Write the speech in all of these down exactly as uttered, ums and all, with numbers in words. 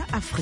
Afrique.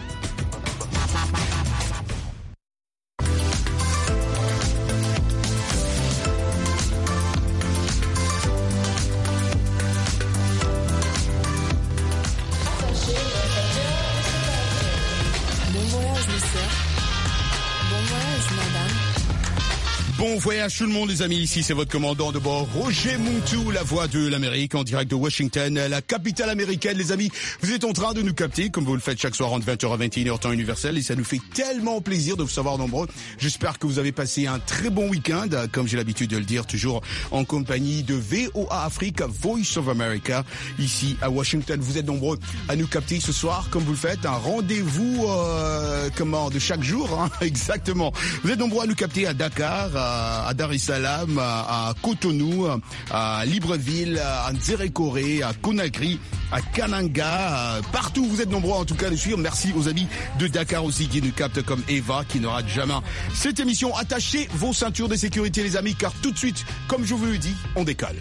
Bon voyage tout le monde les amis, ici c'est votre commandant de bord Roger Muntu, la voix de l'Amérique en direct de Washington, la capitale américaine les amis. Vous êtes en train de nous capter comme vous le faites chaque soir entre vingt heures à vingt et une heures temps universel et ça nous fait tellement plaisir de vous savoir nombreux. J'espère que vous avez passé un très bon week-end, comme j'ai l'habitude de le dire, toujours en compagnie de V O A Afrique, Voice of America, ici à Washington. Vous êtes nombreux à nous capter ce soir comme vous le faites, un rendez-vous euh, comment de chaque jour, hein, exactement. Vous êtes nombreux à nous capter à Dakar, à à Dar es Salaam, à Cotonou, à Libreville, à Nzerekore, à Conakry, à Kananga, partout vous êtes nombreux en tout cas à nous suivre. Merci aux amis de Dakar aussi qui nous captent comme Eva qui ne rate jamais cette émission. Attachez vos ceintures de sécurité les amis car tout de suite, comme je vous le dis, on décolle.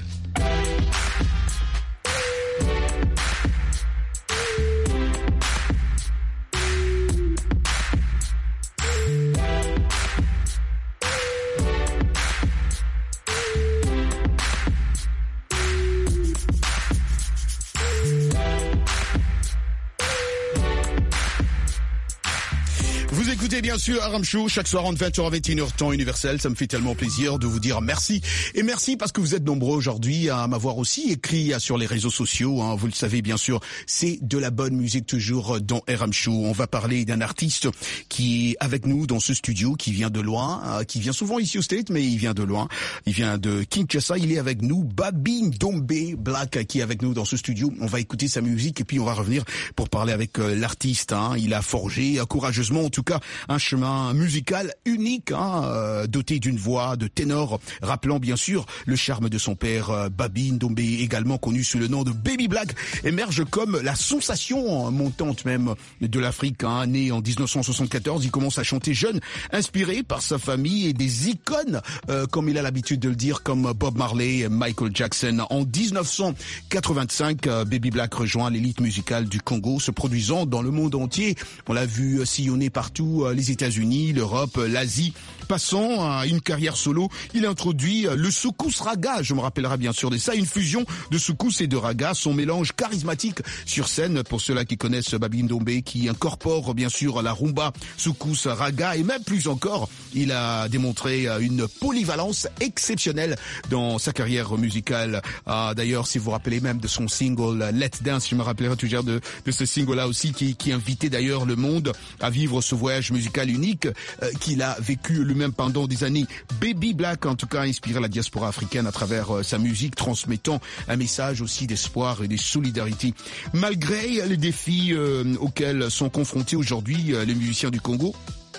Écoutez bien sûr Aram Show chaque soir entre vingt heures à vingt et une heures temps universel, ça me fait tellement plaisir de vous dire merci et merci parce que vous êtes nombreux aujourd'hui à m'avoir aussi écrit sur les réseaux sociaux, hein, vous le savez bien sûr, c'est de la bonne musique toujours dans Aram Show. On va parler d'un artiste qui est avec nous dans ce studio, qui vient de loin, euh, qui vient souvent ici au State mais il vient de loin, il vient de Kinshasa, il est avec nous, Babi Ndombe Black qui est avec nous dans ce studio. On va écouter sa musique et puis on va revenir pour parler avec euh, l'artiste, hein. Il a forgé euh, courageusement en tout cas un chemin musical unique, hein, euh, doté d'une voix de ténor, rappelant bien sûr le charme de son père. euh, Babi Ndombe, également connu sous le nom de Baby Black, émerge comme la sensation montante même de l'Afrique. Hein. Né en dix-neuf cent soixante-quatorze, il commence à chanter jeune, inspiré par sa famille et des icônes, euh, comme il a l'habitude de le dire, comme Bob Marley et Michael Jackson. En dix-neuf cent quatre-vingt-cinq, euh, Baby Black rejoint l'élite musicale du Congo, se produisant dans le monde entier. On l'a vu sillonner partout, les États-Unis, l'Europe, l'Asie. Passant à une carrière solo, il introduit le soukous raga. Je me rappellerai bien sûr de ça, une fusion de soukous et de raga, son mélange charismatique sur scène pour ceux-là qui connaissent Babi Ndombe, qui incorpore bien sûr la rumba, soukous, raga et même plus encore. Il a démontré une polyvalence exceptionnelle dans sa carrière musicale. Ah, d'ailleurs, si vous vous rappelez même de son single Let's Dance, je me rappellerai toujours de, de ce single-là aussi qui, qui invitait d'ailleurs le monde à vivre ce voyage musical unique euh, qu'il a vécu lui-même pendant des années. Baby Black, en tout cas, a inspiré la diaspora africaine à travers euh, sa musique, transmettant un message aussi d'espoir et de solidarité. Malgré les défis euh, auxquels sont confrontés aujourd'hui euh, les musiciens du Congo,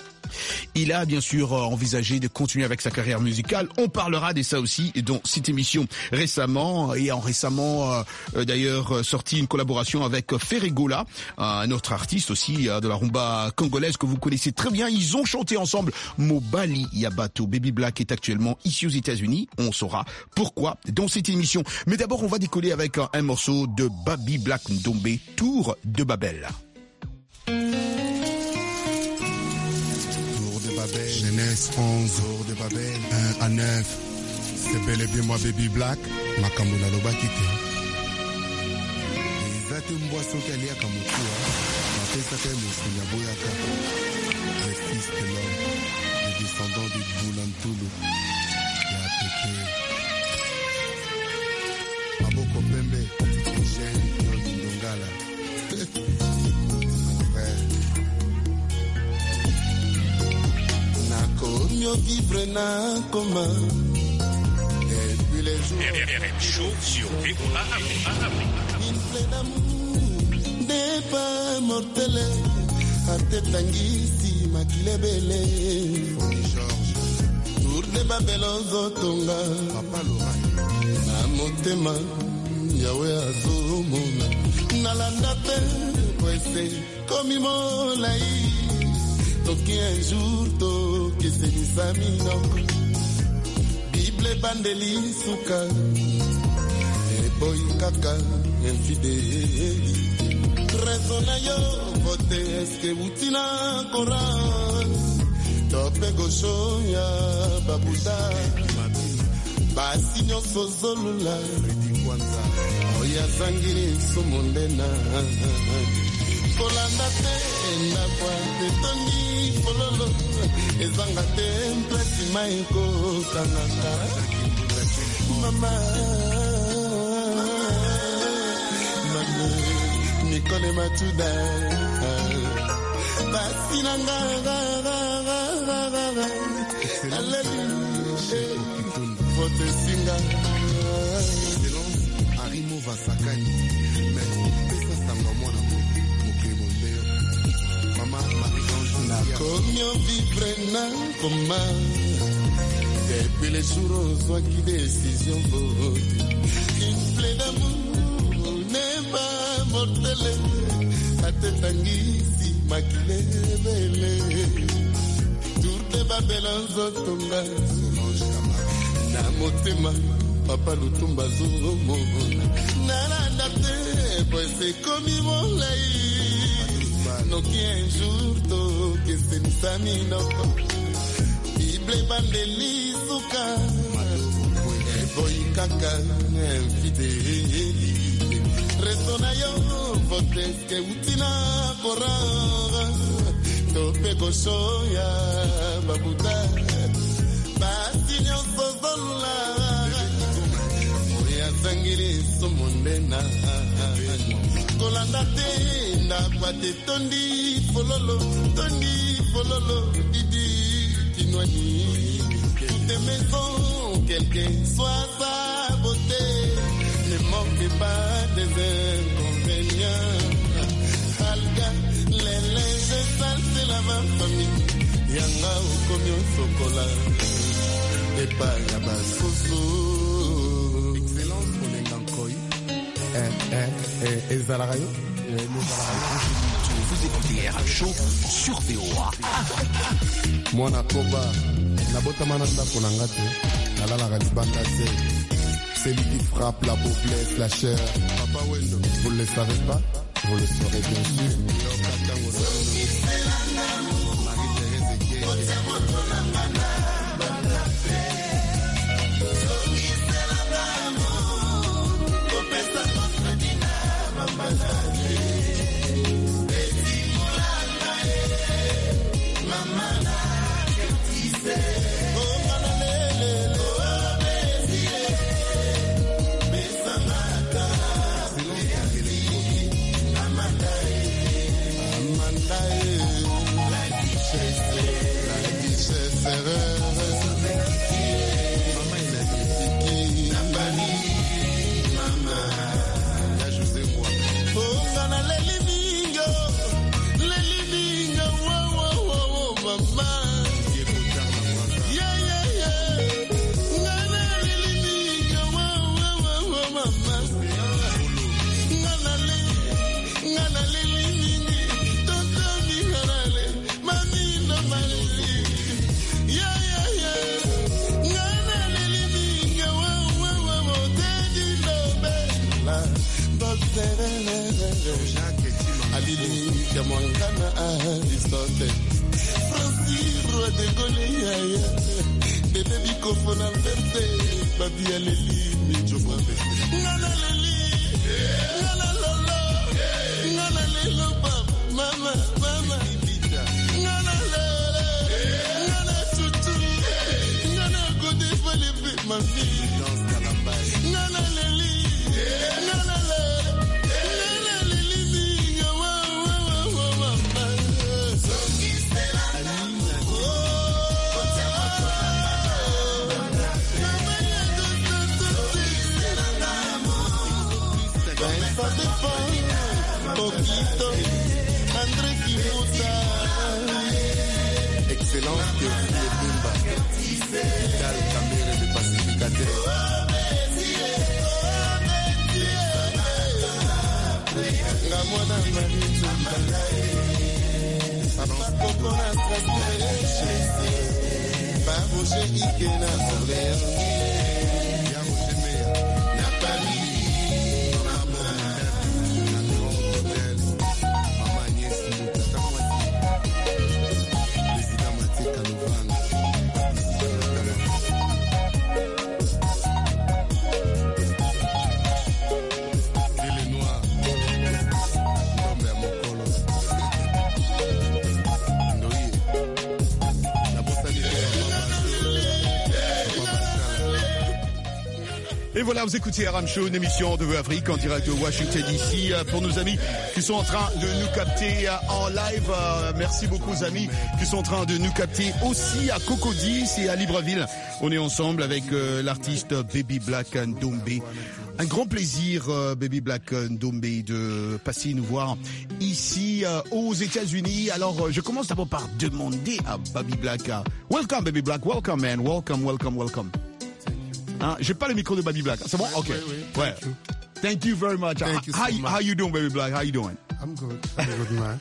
il a bien sûr envisagé de continuer avec sa carrière musicale. On parlera de ça aussi dans cette émission récemment, et en récemment euh, d'ailleurs sorti une collaboration avec Ferregola, un autre artiste aussi euh, de la rumba congolaise que vous connaissez très bien. Ils ont chanté ensemble Mobali Yabato. Baby Black est actuellement ici aux États-Unis. On saura pourquoi dans cette émission. Mais d'abord, on va décoller avec un, un morceau de Babi Black Ndombe, Tour de Babel. Jeunesse onze, Tour de Babel, un à neuf. C'est bel et bien moi Baby Black, Makamuna Lobakite. Ezate mboaso kalia kamukua, mapesa kaya musunya boyaka. Les fils de l'homme, les descendants du Boulantulu, la Péké. Aboko Pembe, Eugène Ndongala. Mieux vivre na commun. Et puis les jours chaud sur V O A Afrique. Une plaie d'amour n'est pas mortelle. A tête tangisi makilebele. Georges Tour de Babel ozotonga. Papa Laurent na motema yawe azomona. Nalanda pe kwese komi molai. Toki un jour toki senisamino Bible bandeli suka E boy kaka infidèle Resona yo vote eske utina koran tope gosho ya babuda basi nyonso zolula oya zangiri sumondena kolanda te na kwa te tongi pololo ezanga te mplasi maiko kanaka mama mama Nicole Matuda Basinanga Vote singa Arimo Vasakani Mais pesa samba mwana Mokemondeo Mama Marie-Ange Na komyo vivre na koma Depuis les jours on soit qui décision vote Une plaie d'amour n'est pas mortelle Atetangisi makilebele Tour de Babylon zotonga Na motema Papa Lutumba zomo Nalanda te Pues c'est comme il molai No qu'un jour to Que c'est une famille no Bible bandeli suka Boy kaka Infideli Resona yo votes que utina koranga tope kosoya babuda basi nyonso zola oya zangiri sumondena kolanda te na kwate tondi fololo tondi fololo didi kinwani toutes les maisons quel que soit sa beauté ne manque pas des inconvénients. Alga, les linges sales, c'est la même famille. Yanga ou komyo sokola. Et pas yaba soso. Excellence pour les gankoi. Eh, eh, eh, et Zalarayo. Vous écoutez R M Show sur V O A. Moi, na koba, na bota mananda konangate. Nalala galibanda se. Celui qui frappe la pauvresse, la chair. Papa Wendo, vous ne le savez pas, vous le saurez bien sûr. Excellence que vous Vital Camere de pacificateur. La moda marito Papa Kokona Strasbourg Babu Ike na Orléans Yaro Gemea Na Paris Mama Na Grand Hôtel voilà, vous écoutez Aram Show, une émission de Afrique en direct de Washington D C. Pour nos amis qui sont en train de nous capter en live, merci beaucoup aux amis qui sont en train de nous capter aussi à Cocody et à Libreville. On est ensemble avec euh, l'artiste Baby Black Ndombe. Un grand plaisir, euh, Baby Black Ndombe, de passer nous voir ici euh, aux États-Unis. Alors, euh, je commence d'abord par demander à Baby Black. Uh, welcome, Baby Black. Welcome, man. Welcome, welcome, welcome. Hein, j'ai pas le micro de Baby Black. C'est bon? Ok. Oui, oui. Ouais. Thank you. Thank you very much. Thank you so how, much. how you doing, Baby Black? How you doing? I'm good. I'm good, man.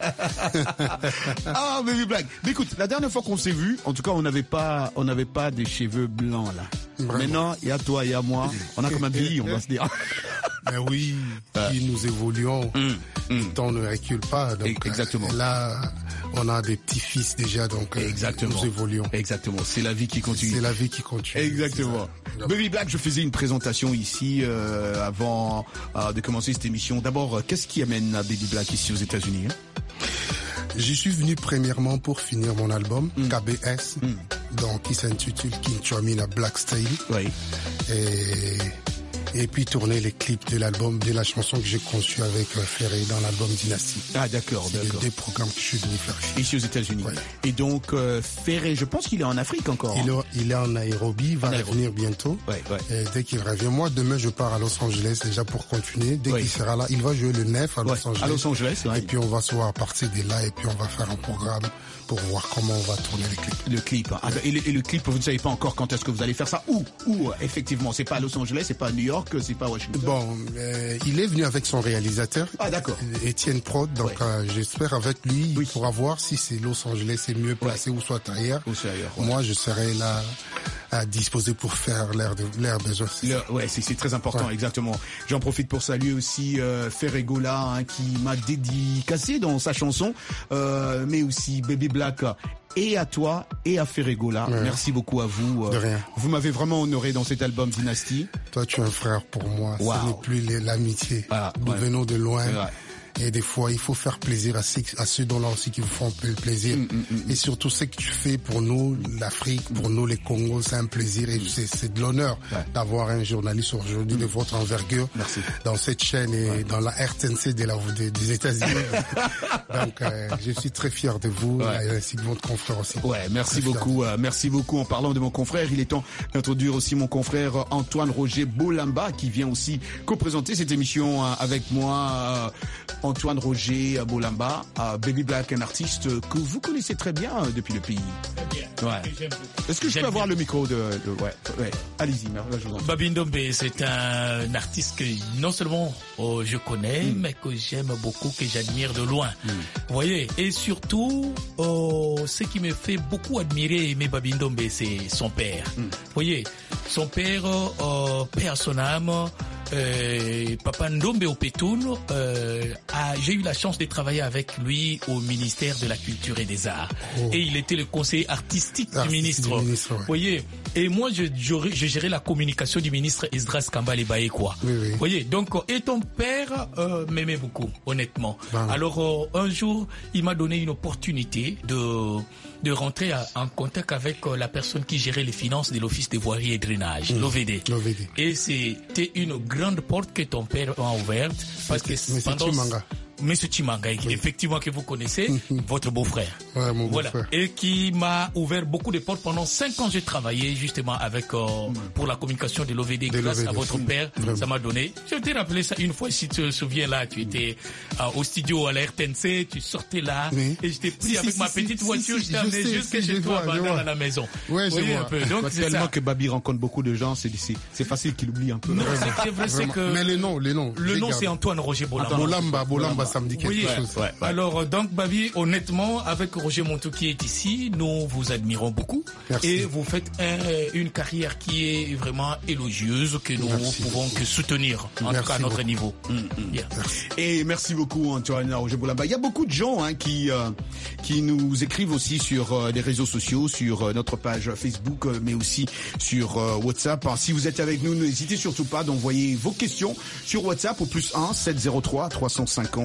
Ah, Baby Black. Mais écoute, la dernière fois qu'on s'est vu, en tout cas, on n'avait pas, on n'avait pas des cheveux blancs, là. Vraiment. Maintenant, il y a toi, il y a moi. On a comme un vieilli, on va se dire. Ben oui, puis nous évoluons. Mm, mm. Le temps ne recule pas. Donc, Exactement. Là, on a des petits-fils déjà, donc Exactement. nous évoluons. Exactement. C'est la vie qui continue. C'est la vie qui continue. Exactement. Baby Black, je faisais une présentation ici euh, avant euh, de commencer cette émission. D'abord, euh, qu'est-ce qui amène à Baby Black ici aux États-Unis, hein? J'y suis venu premièrement pour finir mon album, Mm. K B S, Mm. donc qui s'intitule Kinchomina Black Style. Oui. Et, et puis tourner les clips de l'album, de la chanson que j'ai conçue avec euh, Ferré dans l'album Dynasty. Ah, d'accord, C'est les d'accord. deux programmes que je suis venu faire ici. Ici aux États-Unis. Ouais. Et donc, euh, Ferré, je pense qu'il est en Afrique encore. Il est, il est en Nairobi, il va En Nairobi. revenir bientôt. Ouais, ouais. Et dès qu'il revient, moi demain je pars à Los Angeles déjà pour continuer. Dès Oui. qu'il sera là, il va jouer le neuf à Ouais, Los Angeles. à Los Angeles, ouais. Et puis on va se voir à partir de là et puis on va faire un programme pour voir comment on va tourner les clips. Le clip. Ah, et, le, et le clip, vous ne savez pas encore quand est-ce que vous allez faire ça. Où? Où? Effectivement, c'est pas à Los Angeles, c'est pas à New York, c'est pas à Washington. Bon, euh, il est venu avec son réalisateur, Ah, d'accord. Étienne Prod, donc Ouais. euh, j'espère avec lui, Oui. il pourra voir si c'est Los Angeles c'est mieux placé ou soit ailleurs. Ou c'est ailleurs, ouais. Moi, je serai là à disposer pour faire l'air de l'air besoin. Le- ouais, c'est c'est très important, Ouais. exactement. J'en profite pour saluer aussi euh, Ferregola, hein, qui m'a dédicacé dans sa chanson, euh, mais aussi Baby Black. Et à toi et à Ferregola. Ouais. Merci beaucoup à vous. De rien. Vous m'avez vraiment honoré dans cet album Dynasty. Toi, tu es un frère pour moi. Wow. Ce n'est plus les- l'amitié. Ah, Nous ouais. venons de loin. C'est vrai. Et des fois, il faut faire plaisir à ceux, à ceux dont là aussi qui vous font un peu le plaisir. Mm, mm, mm. Et surtout, ce que tu fais pour nous, l'Afrique, pour nous, les Congos, c'est un plaisir et c'est, c'est de l'honneur Ouais. d'avoir un journaliste aujourd'hui de votre envergure Merci. dans cette chaîne et dans la R T N C de la, de- des États-Unis. Donc, euh, je suis très fier de vous, Ouais. et ainsi que votre confrère aussi. Ouais, merci Très fier. beaucoup. euh, merci beaucoup. En parlant de mon confrère, il est temps d'introduire aussi mon confrère euh, Antoine Roger Bolamba, qui vient aussi co-présenter cette émission euh, avec moi. Euh, Antoine Roger Bolamba, euh, Baby Black, un artiste que vous connaissez très bien euh, depuis le pays. Ouais. Est-ce que je peux avoir le micro de, de ouais, ouais. Allez-y, là, je vous en prie. Baby Ndombe, c'est un artiste que non seulement oh, je connais, Mm. mais que j'aime beaucoup, que j'admire de loin. Mm. Vous voyez, et surtout, oh, ce qui me fait beaucoup admirer et aimer Baby Ndombe, c'est son père. Mm. Vous voyez, son père, oh, père à son âme, euh, Papa Ndombe Opetoun, euh, a- j'ai eu la chance de travailler avec lui au ministère de la Culture et des Arts. Oh. Et il était le conseiller artistique du Artiste ministre. du ministre, ouais. Vous voyez, et moi, je, je, je gérais la communication du ministre Esdras Kambale Baye, quoi. Oui, oui. Vous voyez, donc, et ton père euh, m'aimait beaucoup, honnêtement. Ben. Alors, euh, un jour, il m'a donné une opportunité de de rentrer à- en contact avec euh, la personne qui gérait les finances de l'Office de voirie et drainage, l'O V D. L'O V D. Et c'était une grande porte que ton père a ouverte, parce que Monsieur pendant... Chimanga. Monsieur Chimanga, effectivement, que vous connaissez, votre beau-frère. Ouais, mon Voilà. beau-frère. Et qui m'a ouvert beaucoup de portes. Pendant cinq ans, j'ai travaillé justement avec euh, pour la communication de l'O V D. De Grâce l'O V D. à votre père, Vraiment. ça m'a donné. Je t'ai rappelé ça une fois, si tu te souviens là, tu étais euh, au studio à la R T N C, tu sortais là, Oui. et je t'ai pris Si, avec si, ma si, petite si, voiture, si, je t'ai je amené sais, jusqu'à si, chez je toi, vois, à je Bandar, vois. à la maison. Ouais, je Voyez vois. un peu. Donc, c'est Tellement ça. que Babi rencontre beaucoup de gens, c'est c'est- c'est facile qu'il oublie un peu. Non, c'est c'est vrai, c'est Vraiment. que Mais les noms, les noms. le j'ai nom gardé. c'est Antoine Roger Bolamba. Bolamba, Bolamba, ça me dit quelque Oui, chose. ouais, ouais. Alors, euh, donc, Babi, honnêtement, avec Roger Montou qui est ici, nous vous admirons beaucoup. Merci. Et vous faites un- une carrière qui est vraiment élogieuse, que nous Merci pouvons que soutenir, en Merci tout cas à notre beaucoup. niveau. Yeah. Et merci beaucoup Antoine Roger Bolamba. Il y a beaucoup de gens hein, qui euh, qui nous écrivent aussi sur euh, les réseaux sociaux, sur euh, notre page Facebook, euh, mais aussi sur euh, WhatsApp. Alors, si vous êtes avec nous, n'hésitez surtout pas d'envoyer vos questions sur WhatsApp au plus un sept zéro trois trois cent cinquante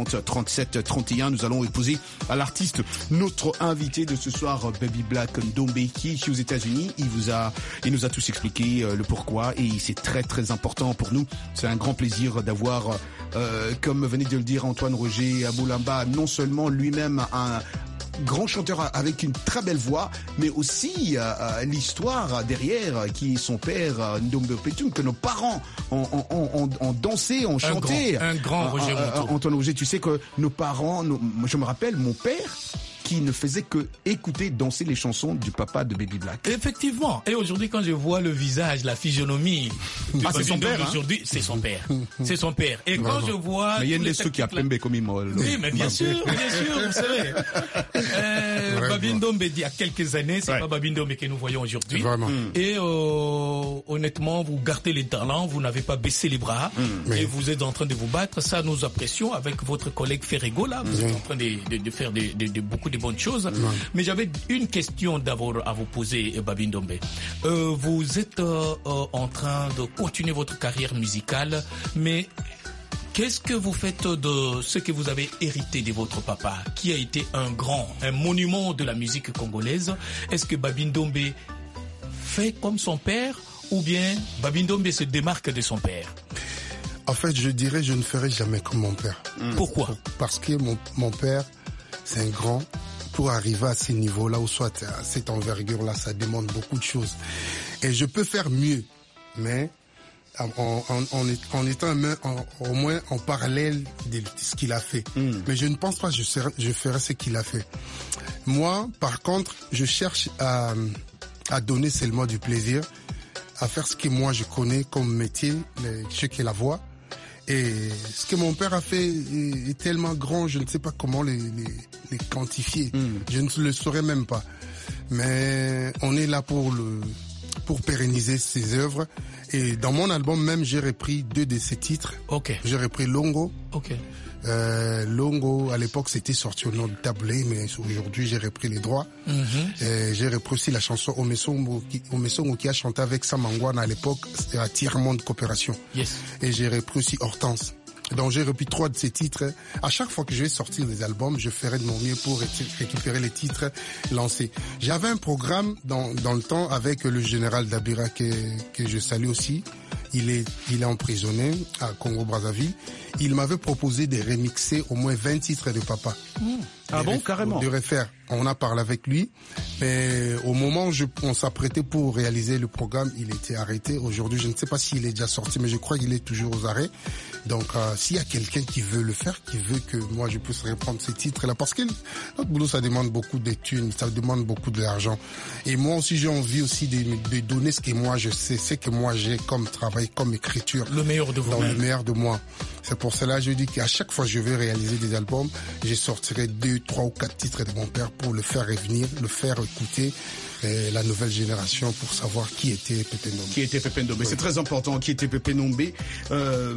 trente, trente-sept, trente et un. Nous allons poser à l'artiste notre invité de ce soir, Baby Black Ndombe, qui est aux États-Unis. Il vous a, il nous a tous expliqué le pourquoi et c'est très très important pour nous. C'est un grand plaisir d'avoir, euh, comme venait de le dire Antoine Roger Aboulamba, non seulement lui-même un grand chanteur avec une très belle voix, mais aussi euh, l'histoire derrière, qui est son père, euh, Ndombe Opetun, que nos parents ont, ont, ont, ont dansé, ont chanté. Un grand, un grand Roger euh, euh, Antoine Roger, tu sais que nos parents, nos, je me rappelle, mon père, qui ne faisait que écouter, danser les chansons du papa de Baby Black. Effectivement. Et aujourd'hui, quand je vois le visage, la physionomie de ah, c'est son père, aujourd'hui, hein? c'est son père. C'est son père. Et quand je vois... Mais il y a une trucs qui a pembe comme il Oui, mais bien sûr, bien sûr, vous savez. Euh, Baby Ndombe, il y a quelques années, c'est ouais. pas Baby Ndombe que nous voyons aujourd'hui. Vraiment. Et euh, honnêtement, vous gardez les talents, vous n'avez pas baissé les bras, mm. et vous êtes en train de vous battre. Ça, nous apprécions avec votre collègue Ferrego, là. Vous mm. êtes en train de, de, de faire de, de, de beaucoup de bonnes choses. Ouais. Mais j'avais une question d'abord à vous poser, Baby Ndombe. Euh, vous êtes euh, euh, en train de continuer votre carrière musicale, mais qu'est-ce que vous faites de ce que vous avez hérité de votre papa, qui a été un grand, un monument de la musique congolaise? Est-ce que Baby Ndombe fait comme son père, ou bien Baby Ndombe se démarque de son père? En fait, je dirais, je ne ferai jamais comme mon père. Mmh. Pourquoi? Parce que mon, mon père, c'est un grand. Pour arriver à ces niveaux-là, ou soit à cette envergure-là, ça demande beaucoup de choses. Et je peux faire mieux, mais en, en, en, en étant en, au moins en parallèle de ce qu'il a fait. Mm. Mais je ne pense pas que je, serai, je ferai ce qu'il a fait. Moi, par contre, je cherche à, à donner seulement du plaisir, à faire ce que moi je connais comme métier, ce qu'est la voix. Et ce que mon père a fait est, est tellement grand, je ne sais pas comment les, les, les quantifier. Mm. Je ne le saurais même pas. Mais on est là pour le, pour pérenniser ses œuvres. Et dans mon album même, j'ai repris deux de ses titres. Ok. J'ai repris Longo. Ok. Euh, Longo, à l'époque, c'était sorti au nom de Tablé, mais aujourd'hui, j'ai repris les droits. Mm-hmm. Et j'ai repris aussi la chanson Omesongo qui, Omesongo qui a chanté avec Samangwana à l'époque, c'était à Tiers-Monde Coopération. Yes. Et j'ai repris aussi Hortense. Donc j'ai repris trois de ces titres. À chaque fois que je vais sortir des albums, je ferai de mon mieux pour récupérer les titres lancés. J'avais un programme dans, dans le temps avec le général Dabira que, que je salue aussi. Il est, il est emprisonné à Congo-Brazzaville. Il m'avait proposé de remixer au moins vingt titres de papa. Mmh. Ah bon, carrément. De refaire. On a parlé avec lui, mais au moment où je, on s'apprêtait pour réaliser le programme, il était arrêté. Aujourd'hui, je ne sais pas s'il est déjà sorti, mais je crois qu'il est toujours aux arrêts. Donc, euh, s'il y a quelqu'un qui veut le faire, qui veut que moi je puisse reprendre ces titres-là, parce que notre boulot, ça demande beaucoup de thunes, ça demande beaucoup de l'argent. Et moi aussi, j'ai envie aussi de, de donner ce que moi je sais, ce que moi j'ai comme travail, comme écriture. Le meilleur de vous-même. Le meilleur de moi. C'est pour cela que je dis qu'à chaque fois que je vais réaliser des albums, je sortirai deux, trois ou quatre titres de mon père pour le faire revenir, le faire écouter. Et la nouvelle génération pour savoir qui était Pépé Ndombe. Qui était Pépé Ndombe. Oui. C'est très important, qui était Pépé Ndombe. Euh,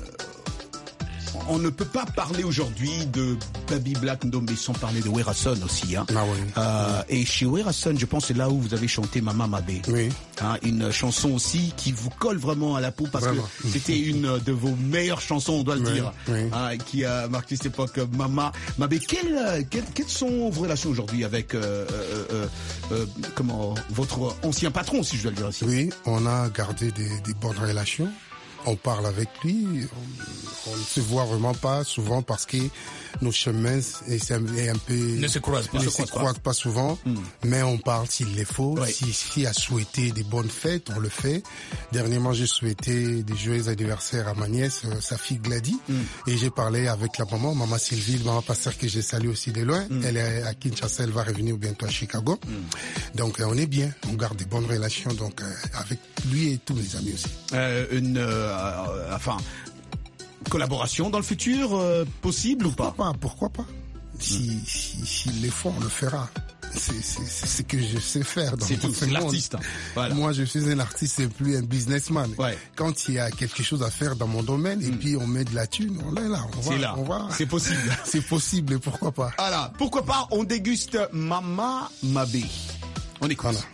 on ne peut pas parler aujourd'hui de Baby Black Ndombe sans parler de Werason aussi. Hein. Ah oui. Euh, oui. Et chez Werason, je pense c'est là où vous avez chanté Mama Mabé. Oui. Hein, une chanson aussi qui vous colle vraiment à la peau parce vraiment. que c'était une de vos meilleures chansons, on doit le oui. dire, oui. hein, qui a marqué cette époque. Mama Mabé. Quelles, quelles, quelles sont vos relations aujourd'hui avec euh, euh, euh, comment votre ancien patron, si je dois le dire ainsi? Oui, on a gardé des, des bonnes relations. On parle avec lui, on, on ne se voit vraiment pas souvent parce que nos chemins est un, est un peu ne se croisent pas, ne se se croisent croisent pas, pas souvent, mm. mais on parle s'il le faut. Oui. Si, si a souhaité des bonnes fêtes, on le fait. Dernièrement, j'ai souhaité des joyeux anniversaires à ma nièce, euh, sa fille Gladys, mm. et j'ai parlé avec la maman, maman Sylvie, maman Pasteur que j'ai salué aussi de loin. Mm. Elle est à Kinshasa, elle va revenir bientôt à Chicago. Mm. Donc euh, on est bien, on garde des bonnes relations donc euh, avec lui et tous mes amis aussi. Euh, une euh, enfin collaboration dans le futur euh, possible pourquoi ou pas? pas Pourquoi pas Si mm. si s'il le faut, on le fera. C'est c'est c'est ce que je sais faire dans c'est tout, c'est l'artiste. Voilà. Moi, je suis un artiste et plus un businessman. Ouais. Quand il y a quelque chose à faire dans mon domaine mm. et puis on met de la thune, on est là. On va, c'est là. On va. C'est possible. C'est possible. Pourquoi pas? Voilà. Pourquoi pas? On déguste Mama Mabé. On écoute. Voilà.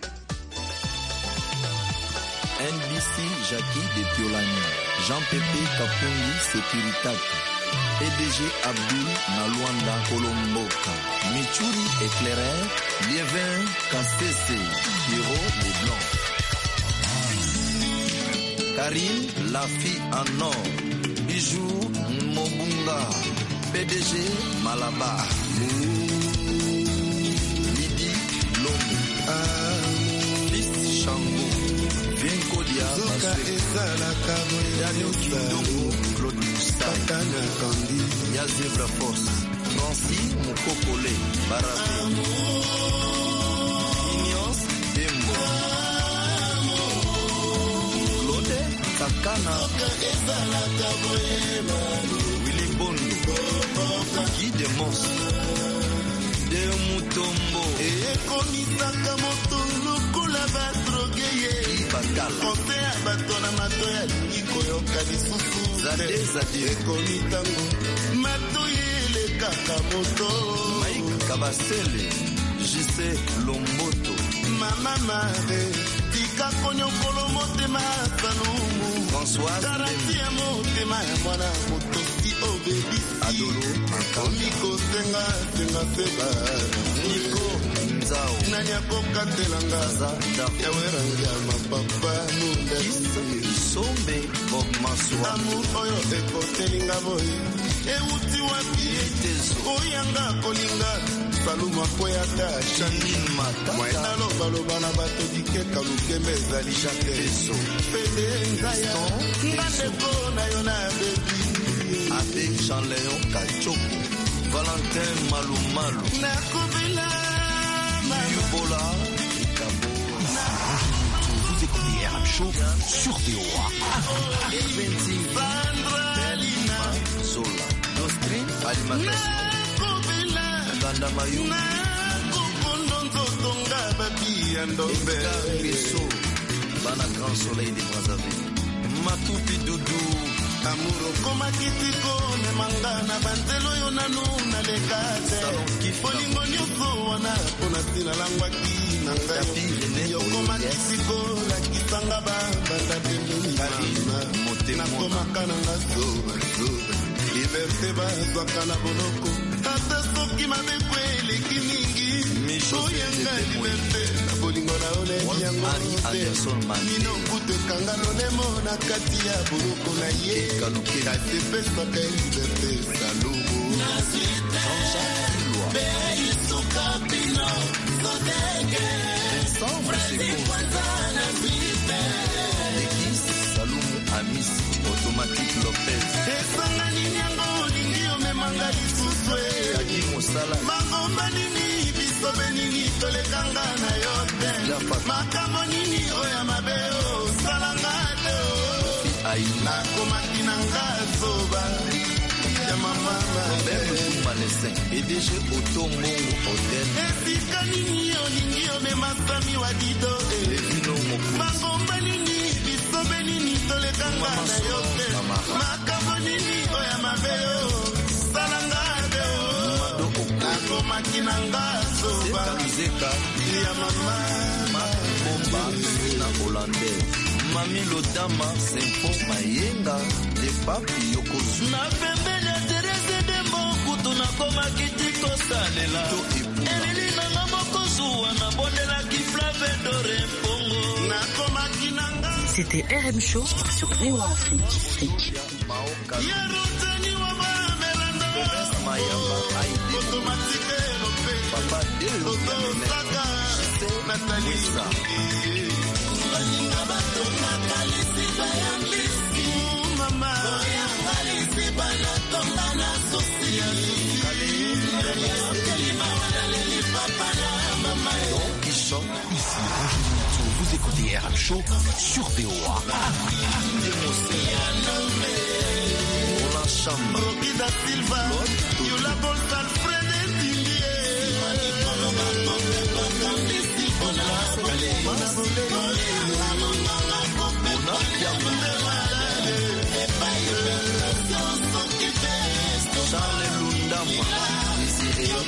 N B C Jackie de Piolani, Jean-Pépé Kapungi Sécurité. E D G Abdul Naluanda Kolomboka, Michuri Éclaireur, Liévin Kastese, Hiro Les Blancs. Karine, la fille en or, Bijou Mobunga, P D G Malabar, Lydie Lombo, Fils Chango, Vienkodia, Daniel Kindongo, Claude Moustay, Yazebra Force, Francis Mokokole, Barabé, Ignos Dembo, Claude Kakana, Willy Bondo, Guy de Mos, De Mutombo, Ekomisaka moto lokola batrogeye kote ya bato na mato ya lingi koyoka lisusu ekomi ntango mato yelekaka moto Mike Kabasele, Jise Lomboto, mama mare tika konyokolo motema salumu François garanti ya motema ya mwana moto si obebisi Adolo komiko senga senga seba Nico Nzao, nani akokatelanga yawerangi ya mapapa nundasi Sombe Bob Maswa, amour oyo ekotelinga boye euti wapi oyanga kolinga salumu akweyata Janine Mata, mwena lobaloba na bato dikeka lukembe ezali jake pede nzaya nga ndeko na yo na bebi avec Jean-Léon Kachoko, Valentin Malumalu, nakobela Yubola, Vous écoutez R M Show sur V O A. Vandralina Zola, Dostrin, Alimentation, nakobela Gandamayu, nakokondo nzotonga babi ya ndombe Gareso, Bana Grand Soleil de Brazzaville, Matupi Doudou, amour komakitiko memanga na banzelo yo nanu nalekate bolingo nyonso wana mpona ntina langwaki na ngai yokomakitiko lakisanga bambanda pembeni nakomaka nanga zoba zoba liberte bazwaka na boloko ata soki mabeko eleki mingi oyanga liberte na bolingo na yo nayebi yango te mino kutu ekanga lolemo na kati ya boloko na ye kasepesaka liberte salumu Amis Automatique Lopez, esanga nini yango olingi omemanga lisusu mangomba nini bisobe nini tolekanga na yo te makambo nini oyo mabe osalanga te nakomaki na nga zoba ya mamama E D G Auto Mbongo Hotel, esika nini olingi omemasami wa dido mangomba nini bisobe nini tolekanga na yo te makambo nini oyo mabe osalanga te nakomaki na nga zoba ya mama Bomba, na Hollandais, Mami Lodama, Simpo Mayenga, Le Papi Yokozu, na pembeni ya Terese Dembo kutu nakomaki tikosalela elili nanga moko zuwa nabondelaki flave dore mpongo nakomaki na nga C'était R M Show sur V O A Afrique. yeruteni wa bamelanda Mayamba, Aïdé, automatike lope Papa Deo, otosaka natali balinga bato makalisi bayambisi mama oyambalisi banatonga na sosia kelima wanaleli papa na mama qui chante Ici Roger Moutou, vous écoutez R M Show sur V O A. Roland Chamba, Rokida Silva Yola Bolsa Alfred Ndindie Charles Lundama,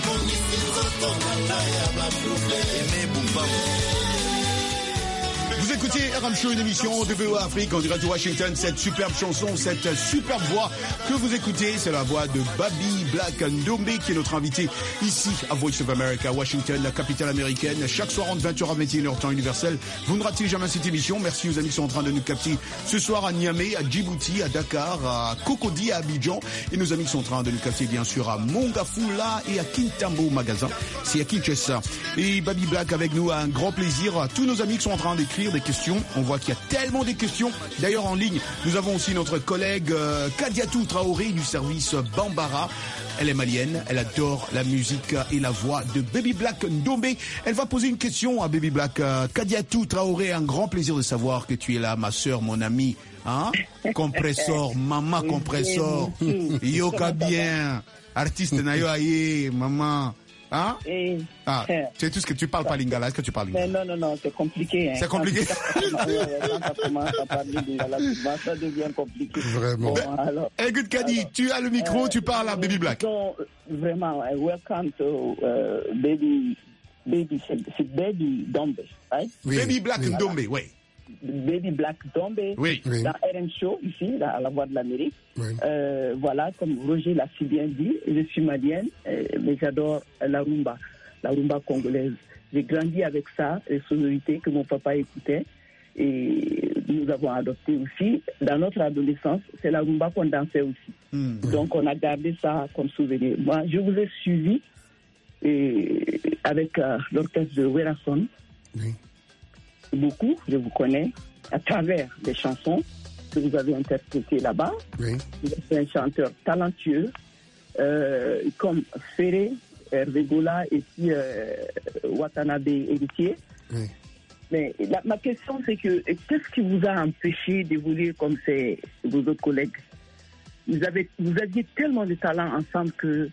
Aimé Boubam. Vous Vous écoutez R M Show, une émission de V O A Afrique en direct de Washington. Cette superbe chanson, cette superbe voix que vous écoutez, c'est la voix de Babi Black Ndombe qui est notre invité ici à Voice of America, Washington, la capitale américaine. Chaque soir entre vingt heures à vingt et une heures temps universel. Vous ne ratez jamais cette émission. Merci aux amis qui sont en train de nous capter ce soir à Niamey, à Djibouti, à Dakar, à Cocody, à Abidjan. Et nos amis qui sont en train de nous capter bien sûr à Mongafula et à Kintambo Magasin. C'est à Kinshasa. Et Babi Black avec nous a un grand plaisir. À tous nos amis qui sont en train d'écrire des questions. On voit qu'il y a tellement de questions. D'ailleurs, en ligne, nous avons aussi notre collègue euh, Kadiatou Traoré du service Bambara. Elle est malienne, elle adore la musique et la voix de Babi Black Ndombe. Elle va poser une question à Babi Black. Euh, Kadiatou Traoré, un grand plaisir de savoir que tu es là, ma sœur, mon amie. Hein? Compressor, maman compressor. Yoka bien. Artiste na yo aye, maman. Hein? Et, ah, c'est tout ce que tu parles pas lingala. Est-ce que tu parles lingala? Non, non, non, c'est compliqué. Hein. C'est compliqué. Quand ça commence à parler lingala, ça devient compliqué. Vraiment. Bon, alors, écoute, Kadi, alors, tu as le micro, euh, tu parles à Babi Black. Donc, vraiment, uh, welcome to uh, Baby, Baby, c'est Baby Ndombe, right? Oui, Baby Black oui. Ndombe, oui. Baby Black Ndombe, oui, oui. dans R M Show, ici, à la Voix de l'Amérique. Oui. Euh, voilà, comme Roger l'a si bien dit, je suis malienne, euh, mais j'adore la rumba, la rumba congolaise. J'ai grandi avec ça, les sonorités que mon papa écoutait, et nous avons adopté aussi. Dans notre adolescence, c'est la rumba qu'on dansait aussi. Mm. Donc, on a gardé ça comme souvenir. Moi, je vous ai suivi et, avec euh, l'orchestre de Werason. Oui. Beaucoup, je vous connais, à travers des chansons que vous avez interprétées là-bas. Oui. Vous êtes un chanteur talentueux, euh, comme Ferré, Hervé Gola et puis euh, Watanabe Héritier. Oui. Mais la, ma question, c'est que qu'est-ce qui vous a empêché d'évoluer comme ces, vos autres collègues? Vous, avez, vous aviez tellement de talent ensemble que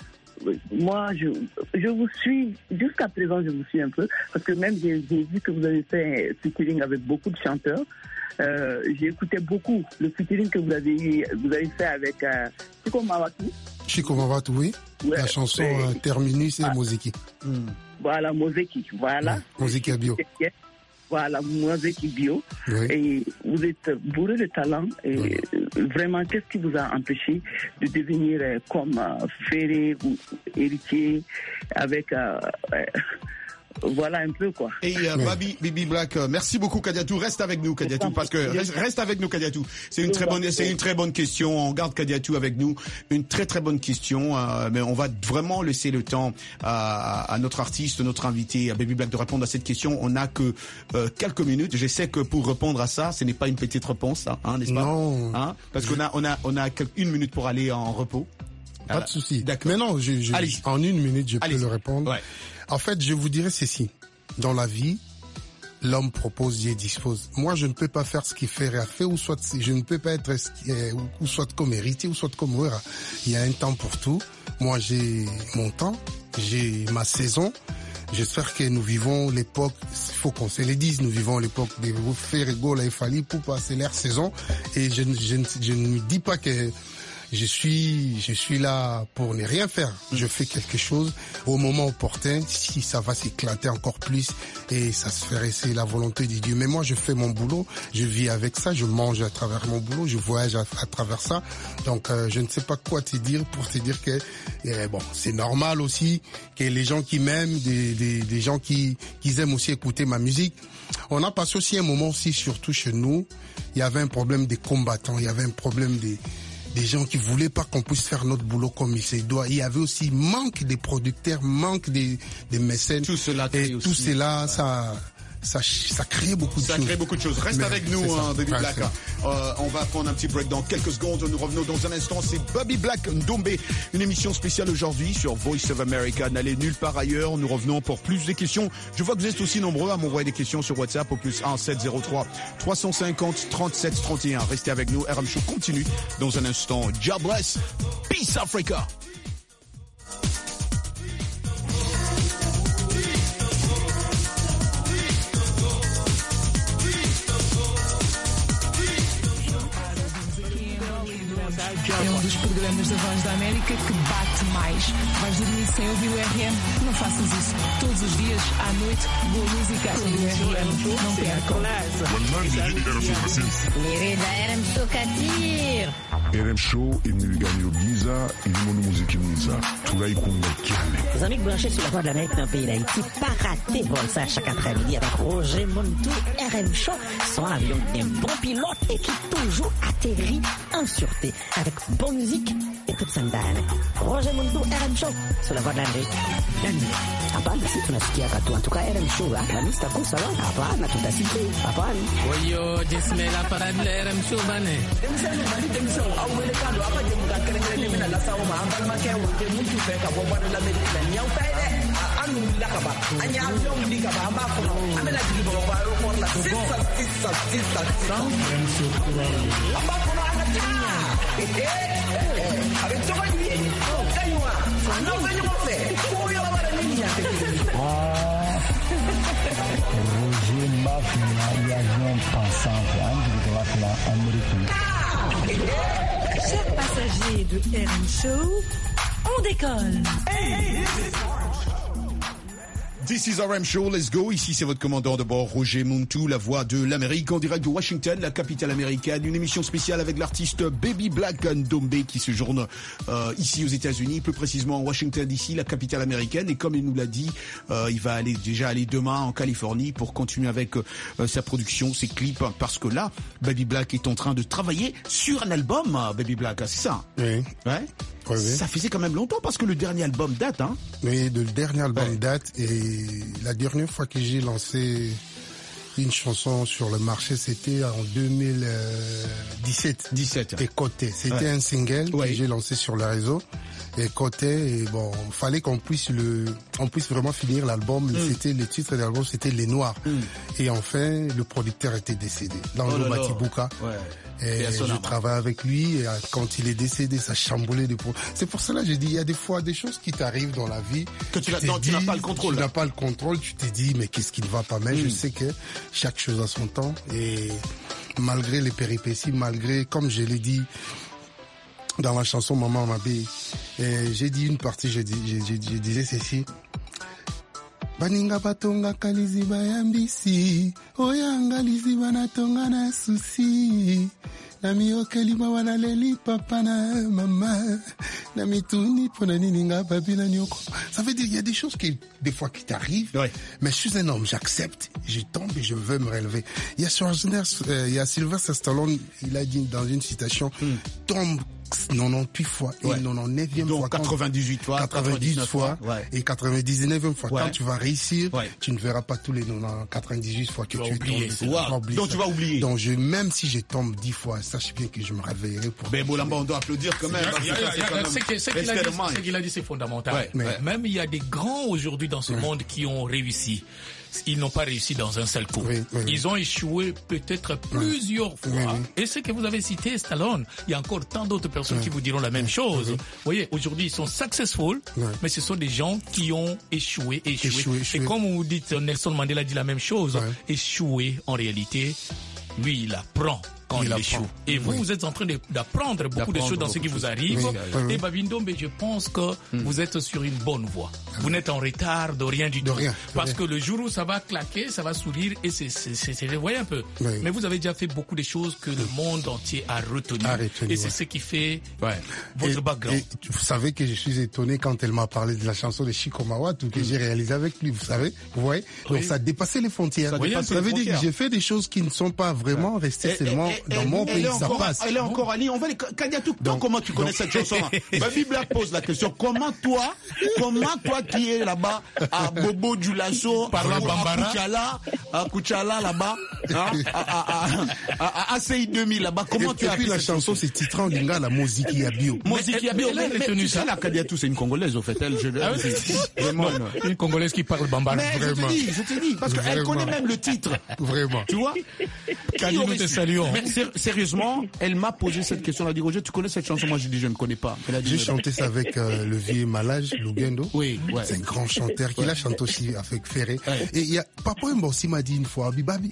moi, je, je vous suis, jusqu'à présent, je vous suis un peu, parce que même j'ai, j'ai vu que vous avez fait un featuring avec beaucoup de chanteurs. Euh, j'ai écouté beaucoup le featuring que vous avez, vous avez fait avec euh, Chico Mawatu. Chico Mawatu, oui. Ouais, la chanson euh, Terminus et ah, Mozeki. Mm. Voilà, Mozeki, voilà. Ouais, Mozeki Bio. Voilà, Mozeki Bio. Oui. Et vous êtes bourré de talent. Et oui. Vraiment, qu'est-ce qui vous a empêché de devenir euh, comme euh, Ferré ou Héritier avec... Euh, euh, voilà un peu quoi. Et euh, Babi, Babi Black, euh, merci beaucoup Kadiatou. Reste avec nous Kadiatou parce que reste, reste avec nous Kadiatou. C'est une très bonne, c'est une très bonne question. On garde Kadiatou avec nous. Une très très bonne question. Euh, mais on va vraiment laisser le temps à, à notre artiste, notre invité, à Babi Black de répondre à cette question. On n'a que euh, quelques minutes. Je sais que pour répondre à ça, ce n'est pas une petite réponse, hein, n'est-ce pas? Non. Hein, parce qu'on a on a on a une minute pour aller en repos. Pas de souci. D'accord. Mais non, je, je, en une minute, je Allez. peux le répondre. Ouais. En fait, je vous dirais ceci. Dans la vie, l'homme propose, Dieu dispose. Moi, je ne peux pas faire ce qu'il fait a fait, ou soit je ne peux pas être ou soit comme héritier, ou soit comme Wera. Il y a un temps pour tout. Moi, j'ai mon temps, j'ai ma saison. J'espère que nous vivons l'époque, il faut qu'on se le dise, nous vivons l'époque des Ferré Gola et Fally pour passer leur saison. Et je, je, je, je ne me dis pas que Je suis, je suis là pour ne rien faire. Je fais quelque chose au moment opportun. Si ça va s'éclater encore plus et ça se ferait, c'est la volonté de Dieu. Mais moi, je fais mon boulot. Je vis avec ça. Je mange à travers mon boulot. Je voyage à, à travers ça. Donc, euh, je ne sais pas quoi te dire pour te dire que euh, bon, c'est normal aussi que les gens qui m'aiment, des, des, des gens qui, qui aiment aussi écouter ma musique. On a passé aussi un moment aussi, surtout chez nous, il y avait un problème des combattants. Il y avait un problème des des gens qui voulaient pas qu'on puisse faire notre boulot comme il se doit. Il y avait aussi manque des producteurs, manque des, des mécènes. Tout cela et aussi. tout cela, ouais. ça, ça, ça crée beaucoup de ça choses. Ça crée beaucoup de choses. Reste Mais avec nous, hein, Babi ouais, Black. Euh, on va prendre un petit break dans quelques secondes. Nous revenons dans un instant. C'est Babi Black Ndombe. Une émission spéciale aujourd'hui sur Voice of America. N'allez nulle part ailleurs. Nous revenons pour plus de questions. Je vois que vous êtes aussi nombreux à m'envoyer des questions sur WhatsApp au plus un sept zéro trois trois cent cinquante trente-sept trente et un. Restez avec nous. R M Show continue dans un instant. God bless. Peace Africa. É um dos programas programas da Voz da América que bate mais. Vais dormir sem ouvir o R M? Não faças isso. Todos os dias, à noite, boa música a ouvir o R M. Não percam. Mirida R M Show Katir. R M Show imiliganyogiza ilimono muziki mwiza tulaikunga kyane. Les amis branchés sur la Voix de l'Amérique dans le pays d'Haïti, pas rater vol ça chaque après-midi avec Roger Montou. R M Show, son avion un bon pilote et qui toujours atterrit en sûreté avec bonne musique et toute sa ndani. Roger Montou, R M Show sur la Voix de l'Amérique. Hapana, sisi tunasikia katu. En tout cas, R M Show, hapana, sitakosa wala. Hapana, tutasikia. Hapana. Oyo, jismela para R M Show bane. Roger Mafia, viajant pensante, américain. Chers passagers de R M Show, on décolle. This is R M Show, let's go. Ici, c'est votre commandant de bord, Roger Montou, la voix de l'Amérique, en direct de Washington, la capitale américaine. Une émission spéciale avec l'artiste Baby Black Ndombe qui séjourne euh, ici aux États-Unis, plus précisément à Washington D C, la capitale américaine. Et comme il nous l'a dit, euh, il va aller déjà aller demain en Californie pour continuer avec euh, sa production, ses clips, parce que là, Baby Black est en train de travailler sur un album. Baby Black, c'est ça? Oui. Ouais. Oui, oui. Ça faisait quand même longtemps parce que le dernier album date, hein. Oui, le dernier album ouais. date et la dernière fois que j'ai lancé une chanson sur le marché, c'était en deux mille dix-sept. dix-sept. Et Côté. C'était ouais. un single ouais. que j'ai lancé sur le réseau. Et Côté, et bon, fallait qu'on puisse le, on puisse vraiment finir l'album. Mm. C'était, le titre de l'album, c'était Les Noirs. Mm. Et enfin, le producteur était décédé. Dans le Matibuka. Ouais. Et je travaille avec lui, et quand il est décédé, ça chamboulait des... C'est pour cela que j'ai dit, il y a des fois des choses qui t'arrivent dans la vie. Que tu, tu, tu n'as pas le contrôle. Tu n'as pas le contrôle, tu te dis, mais qu'est-ce qui ne va pas? Mais mmh. je sais que chaque chose a son temps, et malgré les péripéties, malgré, comme je l'ai dit dans la chanson Maman Mabé, j'ai dit une partie, je, dis, je, je, je disais ceci. Baninga batonga kaliziba yambisi oyanga liziba na tonga na susi na miokeli mawana leli papa na mama na mituni pona nini nga babi na nyoko. Ça veut dire il y a des choses qui des fois qui t'arrivent, ouais. mais je suis un homme, j'accepte, je tombe et je veux me relever. Il y a Schwarzenegger, euh, il y a Sylvester Stallone, il a dit dans une citation, mm. tombe quatre-vingt-dix-huit fois et ouais. quatre-vingt-dix-neuvième donc fois. quatre-vingt-dix-huit fois. quatre-vingt-dix fois. Ouais. Et quatre-vingt-dix-neuvième fois. Ouais. Quand tu vas réussir, ouais. tu ne verras pas tous les quatre-vingt-dix-huit fois que tu, tu es tombé. Wow. Donc ça. Tu vas oublier. Donc je, même si je tombe dix fois, sache bien que je me réveillerai pour... Mais Bolamba, on doit applaudir quand même. Ce qu'il a dit, c'est fondamental. Ouais. Ouais. Même il y a des grands aujourd'hui dans ce ouais. monde qui ont réussi. Ils n'ont pas réussi dans un seul coup. Oui, oui, Ils ont échoué peut-être plusieurs oui. fois. Oui, oui. Et ce que vous avez cité, Stallone, il y a encore tant d'autres personnes oui. qui vous diront la même chose. Oui. Vous voyez, aujourd'hui, ils sont successful, oui. mais ce sont des gens qui ont échoué, échoué. échoué, échoué. Et comme vous dites, Nelson Mandela dit la même chose, oui. échoué, en réalité, lui, il apprend. Quand il, il échoue. Et vous, oui. vous êtes en train d'apprendre beaucoup d'apprendre de choses dans ce qui vous arrive. Oui, oui. Et Baby Ndombe, je pense que mm. vous êtes sur une bonne voie. Mm. Vous n'êtes en retard de rien du de tout. Rien, Parce rien. que le jour où ça va claquer, ça va sourire et c'est, c'est, c'est, c'est, vous voyez un peu. Oui. Mais vous avez déjà fait beaucoup de choses que le monde entier a retenues. A retenu, et c'est ouais. ce qui fait ouais. votre et, background. Et vous savez que je suis étonné quand elle m'a parlé de la chanson de Chico Mawatu que mm. j'ai réalisé avec lui, vous savez. Vous voyez? Oui. Donc ça a dépassé les frontières. Ça, oui, ça veut dire que j'ai fait des choses qui ne sont pas vraiment ouais. restées et, seulement et, et, dans et, mon pays. Ça encore, passe. Elle est encore à Lille. On va les... Kadiatou, toi, comment tu connais donc... cette chanson? Baby Black pose la question. Comment toi, comment toi qui es là-bas à Bobo Dioulasso, à Kuchala, à Kuchala là-bas, hein, à, à, à, à, à A C I deux mille là-bas, comment et, tu et as puis la chanson, c'est titrant d'Inga, la Moziki Yabio. Moziki Yabio. Mais, mais, mais tu sais, la Kadiatou, c'est une Congolaise, au fait. Elle, je, ah, c'est vraiment une, une Congolaise qui parle bambara. Mais vraiment. Je te dis, je te dis, parce qu'elle connaît même le titre. Vraiment. Tu vois? Kadi, nous te saluons. Mais sérieusement, elle m'a posé cette question. Elle a dit, Roger, tu connais cette chanson? Moi, j'ai dit, je ne connais pas. J'ai chanté ça avec euh, le vieux Malage, Lugendo. Oui, ouais. C'est un grand chanteur qui ouais. l'a chanté aussi avec Ferré. Ouais. Et il y a, Papa Mbossi m'a dit une fois, Bibabi, na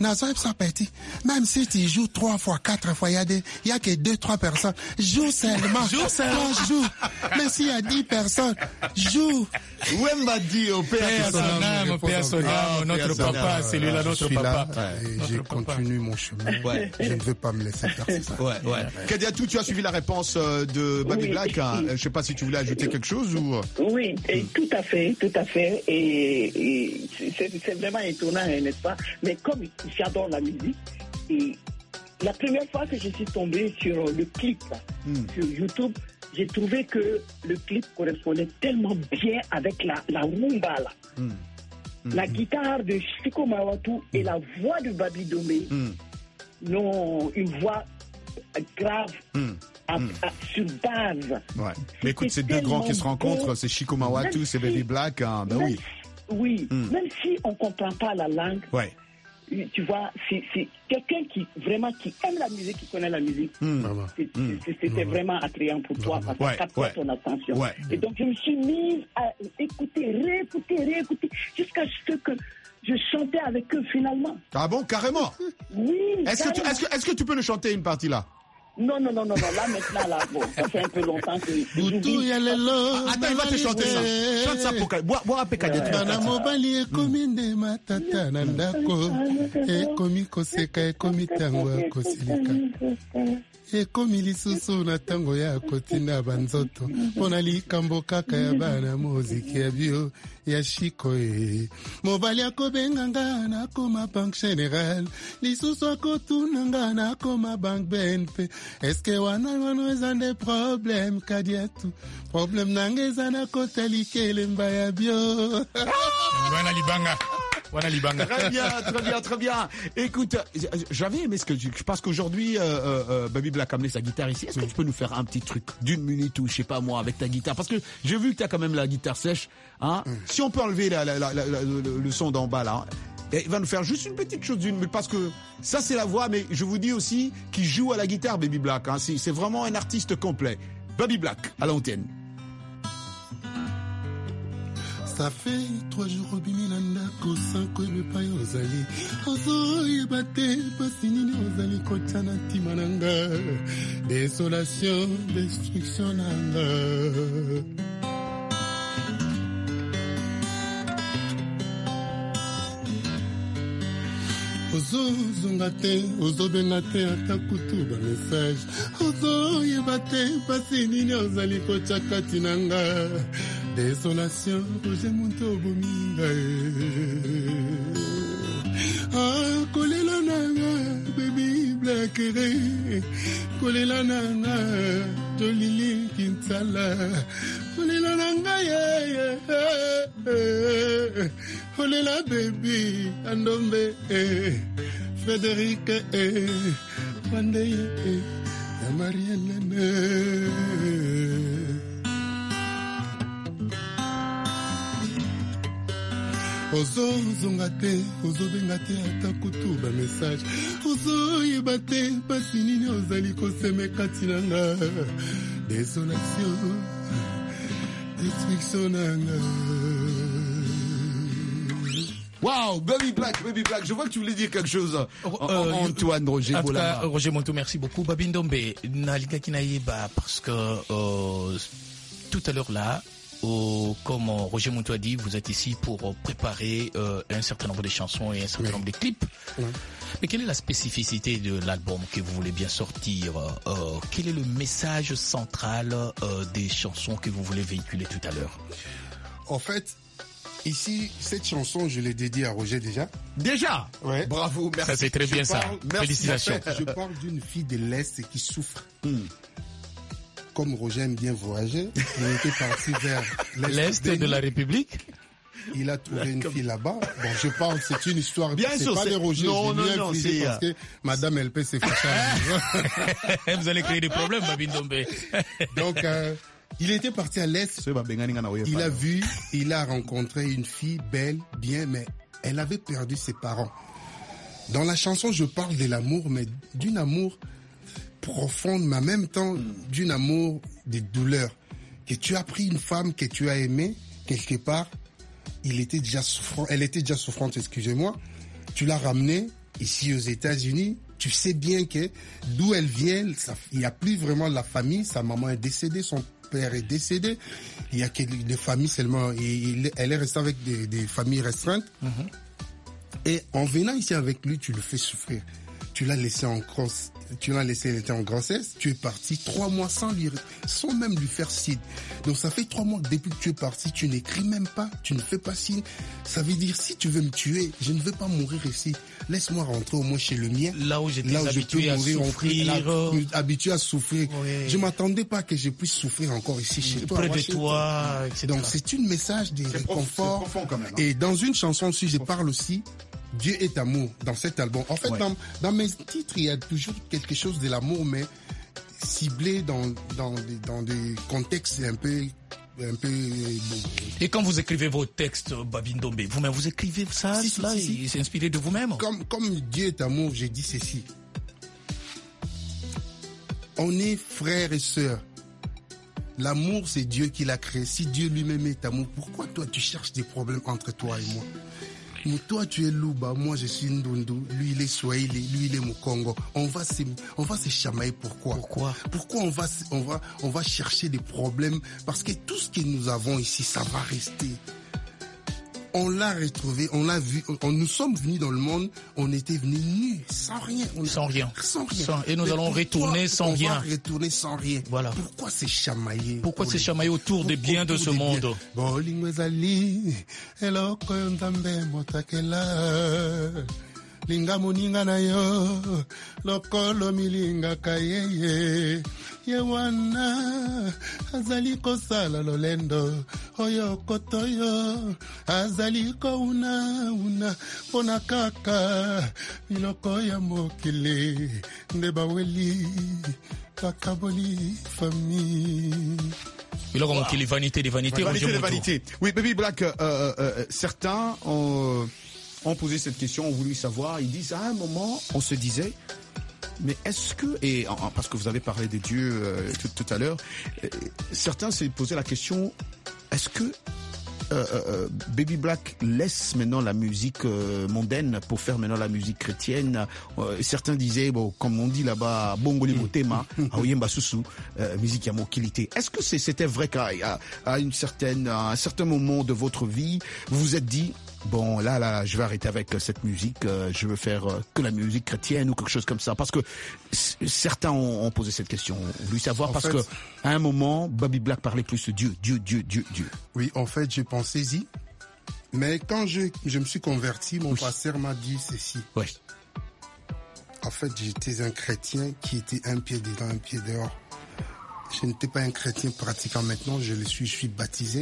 Nazoëb ça petit. Même si tu joues trois fois, quatre fois, il y a des, il y a que deux, trois personnes. Joue seulement. Joue seulement. Toi, joue. Mais s'il y a dix personnes, joue. Wemba dit au père Père son âme, Père son âme, notre papa, c'est lui là, notre papa. Je continue mon chemin. Ouais. Je ne veux pas me laisser faire ça. Ouais, ouais. Kadiatou, tu as suivi la réponse de Baby Oui, Black. Hein. Je ne sais pas si tu voulais ajouter quelque chose ou. Oui, et tout à fait, tout à fait. Et, et c'est, c'est vraiment étonnant, n'est-ce pas? Mais comme j'adore la musique, et la première fois que je suis tombée sur le clip là, mm. sur YouTube, j'ai trouvé que le clip correspondait tellement bien avec la, la rumba là. Mm. Mm. La guitare de Chico Mawatu mm. et la voix de Baby Dombé, mm. non, une voix grave. Mm. À, mm. à, sur base. Ouais. Mais écoute, ces deux grands qui se rencontrent, beau. C'est Chico Mawatu, c'est Baby Black. Hein, ben oui. Oui, mm. même si on ne comprend pas la langue, ouais. tu vois, c'est, c'est quelqu'un qui vraiment qui aime la musique, qui connaît la musique. Mm. C'est, mm. c'est, c'était mm. vraiment attrayant pour toi, parce que ça capte ouais. ton attention. Ouais. Et donc je me suis mise à écouter, réécouter, réécouter, jusqu'à ce que je chantais avec eux finalement. Ah bon, carrément? Oui. Est-ce carrément. que, tu, est-ce, que, est-ce que tu peux nous chanter une partie là? Non, non, non, non, non, là, maintenant, là, bon, ça fait un peu longtemps que... Ah, attends, il va te chanter ça. Chante ça pour qu'elle... Bois, bois un peu qu'elle détruit. Bana mobali ekomi nde matata na ndako. Ekomi koseka, ekomi tango ya kosilika. Ekomi lisusu na tango ya kotinda banzoto. Pona likambo kaka ya bana muziki ya bio ya Chico e. Mobali akobenga nga na koma Bank General. Lisusu akotuna nga na koma Bank B N P. Eske wana wana eza nde problem Kadiatou. Problem nangeza na kotalike lemba ya bio. Wana libanga. Voilà, Libanga. Très bien, très bien, très bien. Écoute, j'avais aimé ce que tu... Parce qu'aujourd'hui, euh, euh, Baby Black a amené sa guitare ici. Est-ce que tu peux nous faire un petit truc d'une minute ou je sais pas moi avec ta guitare? Parce que j'ai vu que tu as quand même la guitare sèche. Hein. Mm. Si on peut enlever la, la, la, la, la, le, le son d'en bas là. Et il va nous faire juste une petite chose d'une minute. Parce que ça c'est la voix, mais je vous dis aussi qu'il joue à la guitare, Baby Black. Hein. C'est, c'est vraiment un artiste complet. Baby Black, à l'antenne. Ça fait trois jours au biminanda ko sanko ebe pa yozali ozo yebate pasinini ozali kochana timananga désolation destruction nanga ozo zonga te ozo benga te ata kutu ba message ozo yebate pasinini ozali kochaka tinanga désolation, j'ai monté au bominga. Ah, kolela nanga, Baby Black, kolela nanga, Jolili Kinsala, kolela nanga, yeah, yeah, kolela baby, Andombe, Frédéric, Pandeye, Marielle. Ozo zonga te, ozo benga te ata kutu ba message. Ozo yeba te, pasi nini ozali koseme kati nanga. Désolation, destruction nanga. Wow, Baby Black, Baby Black, je vois que tu voulais dire quelque chose. Euh, Antoine Roger en Bolama. tout cas, Roger Montou, merci beaucoup. Baby Ndombe, nalika kinaïba, parce que euh, tout à l'heure là, Oh, comme Roger Montou a dit, vous êtes ici pour préparer euh, un certain nombre de chansons et un certain oui. nombre de clips. Oui. Mais quelle est la spécificité de l'album que vous voulez bien sortir? euh, Quel est le message central euh, des chansons que vous voulez véhiculer tout à l'heure? En fait, ici, cette chanson, je l'ai dédiée à Roger déjà. Déjà? Ouais. Bravo, merci. Ça c'est très bien je ça. Parle, Félicitations. En fait, je parle d'une fille de l'Est qui souffre. Mm. Comme Roger aime bien voyager, il était parti vers l'Est, l'Est de, de la République. Il a trouvé une fille là-bas. Bon, je parle, c'est une histoire. Bien c'est sûr, pas c'est... de Roger. Non, non, non, c'est... Parce que Madame L P s'est fâchée. Vous allez créer des problèmes, Baby Ndombe. Donc, euh, il était parti à l'Est. Il a vu, il a rencontré une fille belle, bien, mais elle avait perdu ses parents. Dans la chanson, je parle de l'amour, mais d'un amour profonde, mais en même temps d'un amour de douleur. Que tu as pris une femme que tu as aimée, quelque part, il était déjà souffrant, elle était déjà souffrante, excusez-moi, tu l'as ramenée ici aux États-Unis, tu sais bien que d'où elle vient, ça, il n'y a plus vraiment la famille. Sa maman est décédée, son père est décédé. Il y a que des familles seulement. Il, elle est restée avec des, des familles restreintes. Mm-hmm. Et en venant ici avec lui, tu le fais souffrir. Tu l'as laissé en grosse, tu l'as laissé, elle était en grossesse. Tu es parti trois mois sans lui, sans même lui faire signe. Donc ça fait trois mois depuis que tu es parti, tu n'écris même pas, tu ne fais pas signe. Ça veut dire si tu veux me tuer, je ne veux pas mourir ici. Laisse-moi rentrer au moins chez le mien. Là où j'étais là où habitué je peux à mourir, souffrir. Là, habitué à souffrir. Oui. Je m'attendais pas que je puisse souffrir encore ici chez toi. Près de toi, et cetera. Donc c'est un message de réconfort. C'est profond quand même. Hein. Et dans une chanson aussi, je parle aussi Dieu est amour dans cet album. En fait, ouais. dans, dans mes titres, il y a toujours quelque chose de l'amour, mais ciblé dans, dans, des, dans des contextes un peu... Un peu bon. Et quand vous écrivez vos textes, Babi Ndombe, vous-même, vous écrivez ça, si, cela, si, si, si. C'est inspiré de vous-même? Comme, comme Dieu est amour, j'ai dit ceci. On est frères et sœurs. L'amour, c'est Dieu qui l'a créé. Si Dieu lui-même est amour, pourquoi toi, tu cherches des problèmes entre toi et moi? Mais toi, tu es Luba, moi, je suis Ndundu, lui, il est Swahili, lui, il est Mukongo. On va se, on va se chamailler. Pourquoi? Pourquoi? Pourquoi on va, on va, on va chercher des problèmes? Parce que tout ce que nous avons ici, ça va rester. On l'a retrouvé, on l'a vu, on, nous sommes venus dans le monde, on était venus nus, sans rien. On sans rien. Sans rien. Sans, et nous Mais allons retourner sans on rien. On va retourner sans rien. Voilà. Pourquoi c'est chamailler? Pourquoi c'est chamailler autour des biens de ce monde? Linga muninga na yo, lokolo milinga kayeye, yewana, azali kosala lolendo, oyo kotoyo, azali ko una una, pona kaka, miloko ya mokile, ndebaweli, kakaboli famille. Il a remonté les vanités des vanités. Vanité des vanités. Oui, Baby Black, euh, euh, certains ont... ont posé cette question, ont voulu savoir, ils disent à un moment, on se disait, mais est-ce que, et parce que vous avez parlé de Dieu euh, tout, tout à l'heure, euh, certains se posaient la question, est-ce que euh, euh, Baby Black laisse maintenant la musique euh, mondaine pour faire maintenant la musique chrétienne? euh, Certains disaient, bon, comme on dit là-bas, bongoli motema, aoyemba susu, musique ya mokilité. Est-ce que c'est, c'était vrai qu'à à une certaine, à un certain moment de votre vie, vous vous êtes dit, bon, là, là, je vais arrêter avec cette musique, euh, je veux faire euh, que la musique chrétienne ou quelque chose comme ça? Parce que c- certains ont, ont posé cette question, ont voulu savoir, en parce fait, que à un moment, Baby Black parlait plus de Dieu, Dieu, Dieu, Dieu, Dieu. Oui, en fait, j'ai pensé-y, mais quand je, je me suis converti, mon oui. pasteur m'a dit ceci. Oui. En fait, j'étais un chrétien qui était un pied dedans, un pied dehors. Je n'étais pas un chrétien pratiquant maintenant, je le suis, je suis baptisé.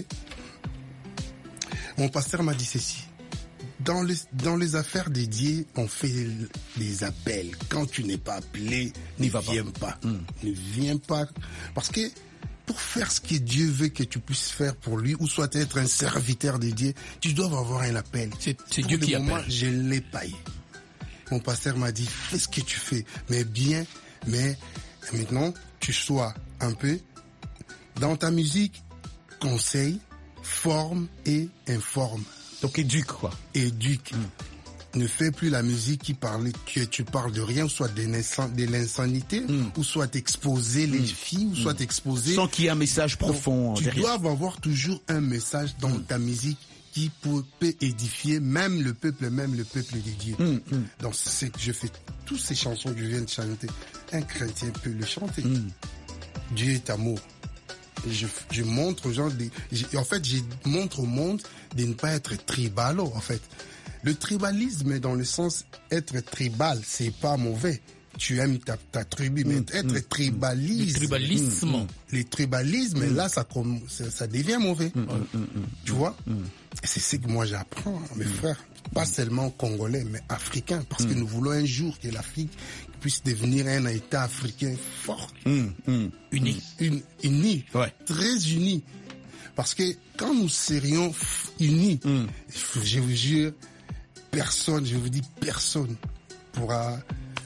Mon pasteur m'a dit ceci. Dans les, dans les affaires dédiées, on fait des appels. Quand tu n'es pas appelé, ne viens pas. pas. Mmh. Ne viens pas. Parce que pour faire ce que Dieu veut que tu puisses faire pour lui, ou soit être un serviteur de Dieu, tu dois avoir un appel. C'est, c'est Dieu qui moment, appelle. Je ne l'ai pas eu. Mon pasteur m'a dit, fais ce que tu fais, mais bien, mais maintenant, tu sois un peu dans ta musique, conseil, forme et informe. Donc éduque, quoi. Éduque. Mm. Ne fais plus la musique qui parle, que tu parles de rien, soit de, de l'insanité, mm. ou soit exposer mm. les filles, ou soit mm. exposer... Sans qu'il y ait un message profond. Donc, tu derrière. dois avoir toujours un message dans mm. ta musique qui peut, peut édifier même le peuple, même le peuple de Dieu. Mm. Mm. Donc c'est que je fais toutes ces chansons que je viens de chanter. Un chrétien peut le chanter. Mm. Dieu est amour. Je, je montre aux gens, des, je, en fait, je montre au monde de ne pas être tribalo, en fait. Le tribalisme, dans le sens être tribal, c'est pas mauvais. Tu aimes ta, ta tribu, mais mmh, être mmh, tribalisme. Le tribalisme. Mmh, les tribalismes, mmh. là, ça, ça, ça devient mauvais. Mmh, mmh, mmh, tu vois? Mmh. Et c'est ce que moi j'apprends, mes mmh. frères. Pas mmh. seulement congolais, mais africains. Parce mmh. que nous voulons un jour que l'Afrique puisse devenir un État africain fort. Mmh. Mmh. Uni. Une, uni. Ouais. Très uni. Parce que quand nous serions unis, mmh. je vous jure, personne, je vous dis personne pourra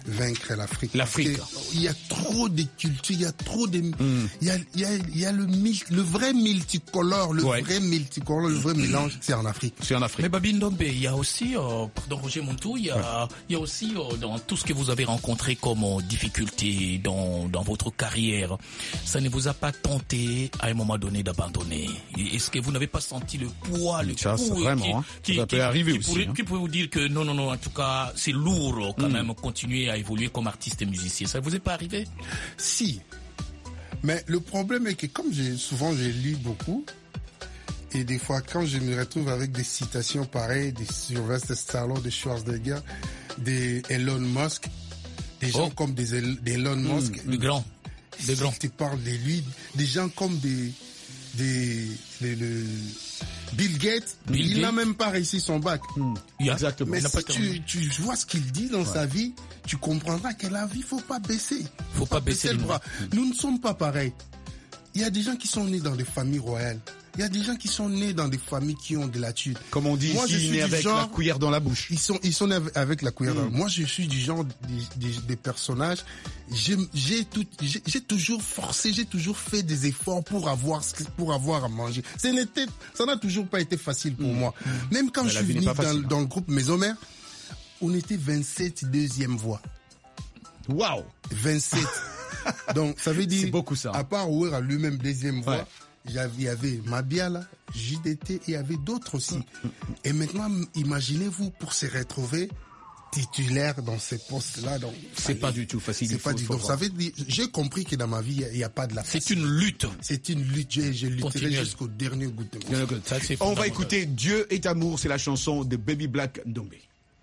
vaincre l'Afrique. L'Afrique. Il y a trop de cultures, il y a trop de, mm. il y a, il y a, il y a le, le vrai multicolore, le ouais. vrai multicolore, le vrai mélange, c'est en Afrique. C'est en Afrique. Mais Babi Ndombe, il y a aussi, euh, pardon Roger Montou, il y a, ouais. il y a aussi euh, dans tout ce que vous avez rencontré comme euh, difficulté dans, dans votre carrière, ça ne vous a pas tenté à un moment donné d'abandonner? Est-ce que vous n'avez pas senti le poids, le ça, poids vraiment, qui, hein. qui, ça peut qui, arriver qui aussi. Pourrait, hein. Qui pourrait vous dire que non, non, non, en tout cas, c'est lourd quand mm. même continuer à évoluer comme artiste et musicien. Ça vous est pas arrivé? Si. Mais le problème est que comme j'ai souvent j'ai lu beaucoup, et des fois quand je me retrouve avec des citations pareilles des Sylvester Stallone, des Schwarzenegger, des Elon Musk, des gens oh. comme des, des Elon Musk, mmh, le grand, des grands. Tu parles de lui, des gens comme des des les, le Bill Gates, Bill il Gates. n'a même pas réussi son bac. Mmh. Yeah. Exactement. Mais si tu, tu vois ce qu'il dit dans ouais. sa vie, tu comprendras que la vie, faut pas baisser. Faut, faut pas, pas baisser, baisser le bras. Mmh. Nous ne sommes pas pareils. Il y a des gens qui sont nés dans des familles royales. Il y a des gens qui sont nés dans des familles qui ont de la thune. Comme on dit, moi, ici, je suis nés avec genre, la cuillère dans la bouche. Ils sont, ils sont nés avec la cuillère mmh. dans la bouche. Moi, je suis du genre des, des, des personnages. J'ai, j'ai, tout, j'ai, j'ai toujours forcé, j'ai toujours fait des efforts pour avoir, pour avoir à manger. Ça n'était, ça n'a toujours pas été facile pour mmh. moi. Même quand Mais je suis venu dans, facile, dans le groupe Maison Mère, on était vingt-sept deuxième voix. Waouh! vingt-sept. Donc, ça veut dire, c'est beaucoup ça. À part Ouera lui-même deuxième voix, ouais. Il y avait Mabiala, J D T, et il y avait d'autres aussi. Et maintenant, imaginez-vous pour se retrouver titulaire dans ces postes-là. Donc, c'est pas du tout facile. C'est pas du tout. Ça veut dire, j'ai compris que dans ma vie, il n'y a, a pas de la C'est facile. Une lutte. C'est une lutte. J'ai, j'ai lutterai jusqu'au dernier goût de mon sang. On va écouter Dieu est amour, c'est la chanson de Baby Black Ndombe.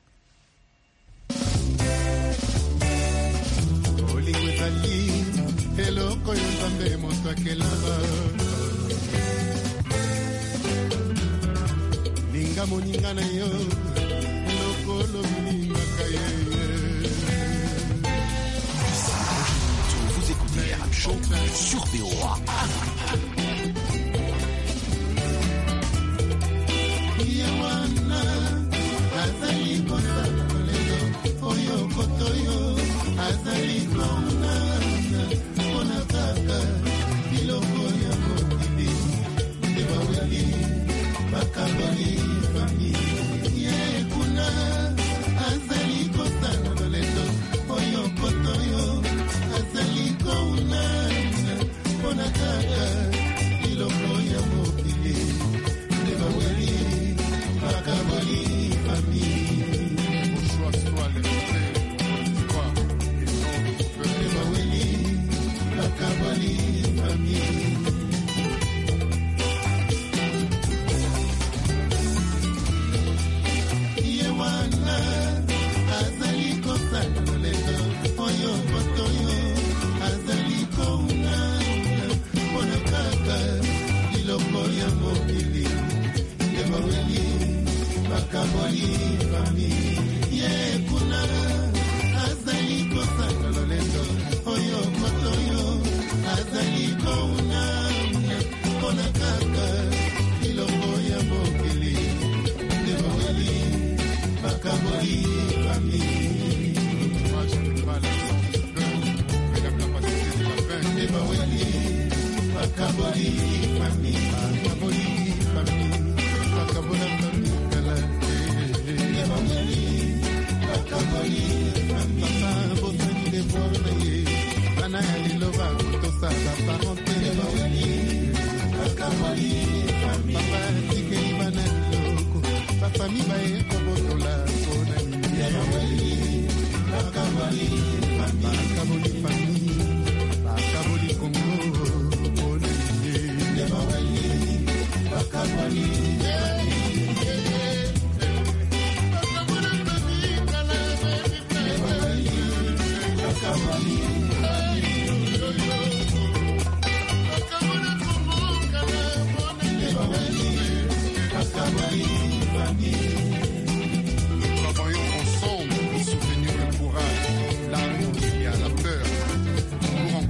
Hello, koyonzambe moto akelaba linga moninga na yo lokolo milingaka ye. Vous écoutez Rap Show sur V O A. Yawana azali kosala lelo oyo kotoyo azali kona biloko ya mokili ndebaweli bakabali fami ye kuna azali kosala lolendo oyo kotoyo azali kouna mpona kaka biloko ya mokili ndebaweli bakabali fami.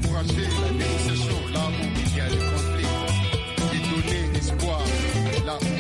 La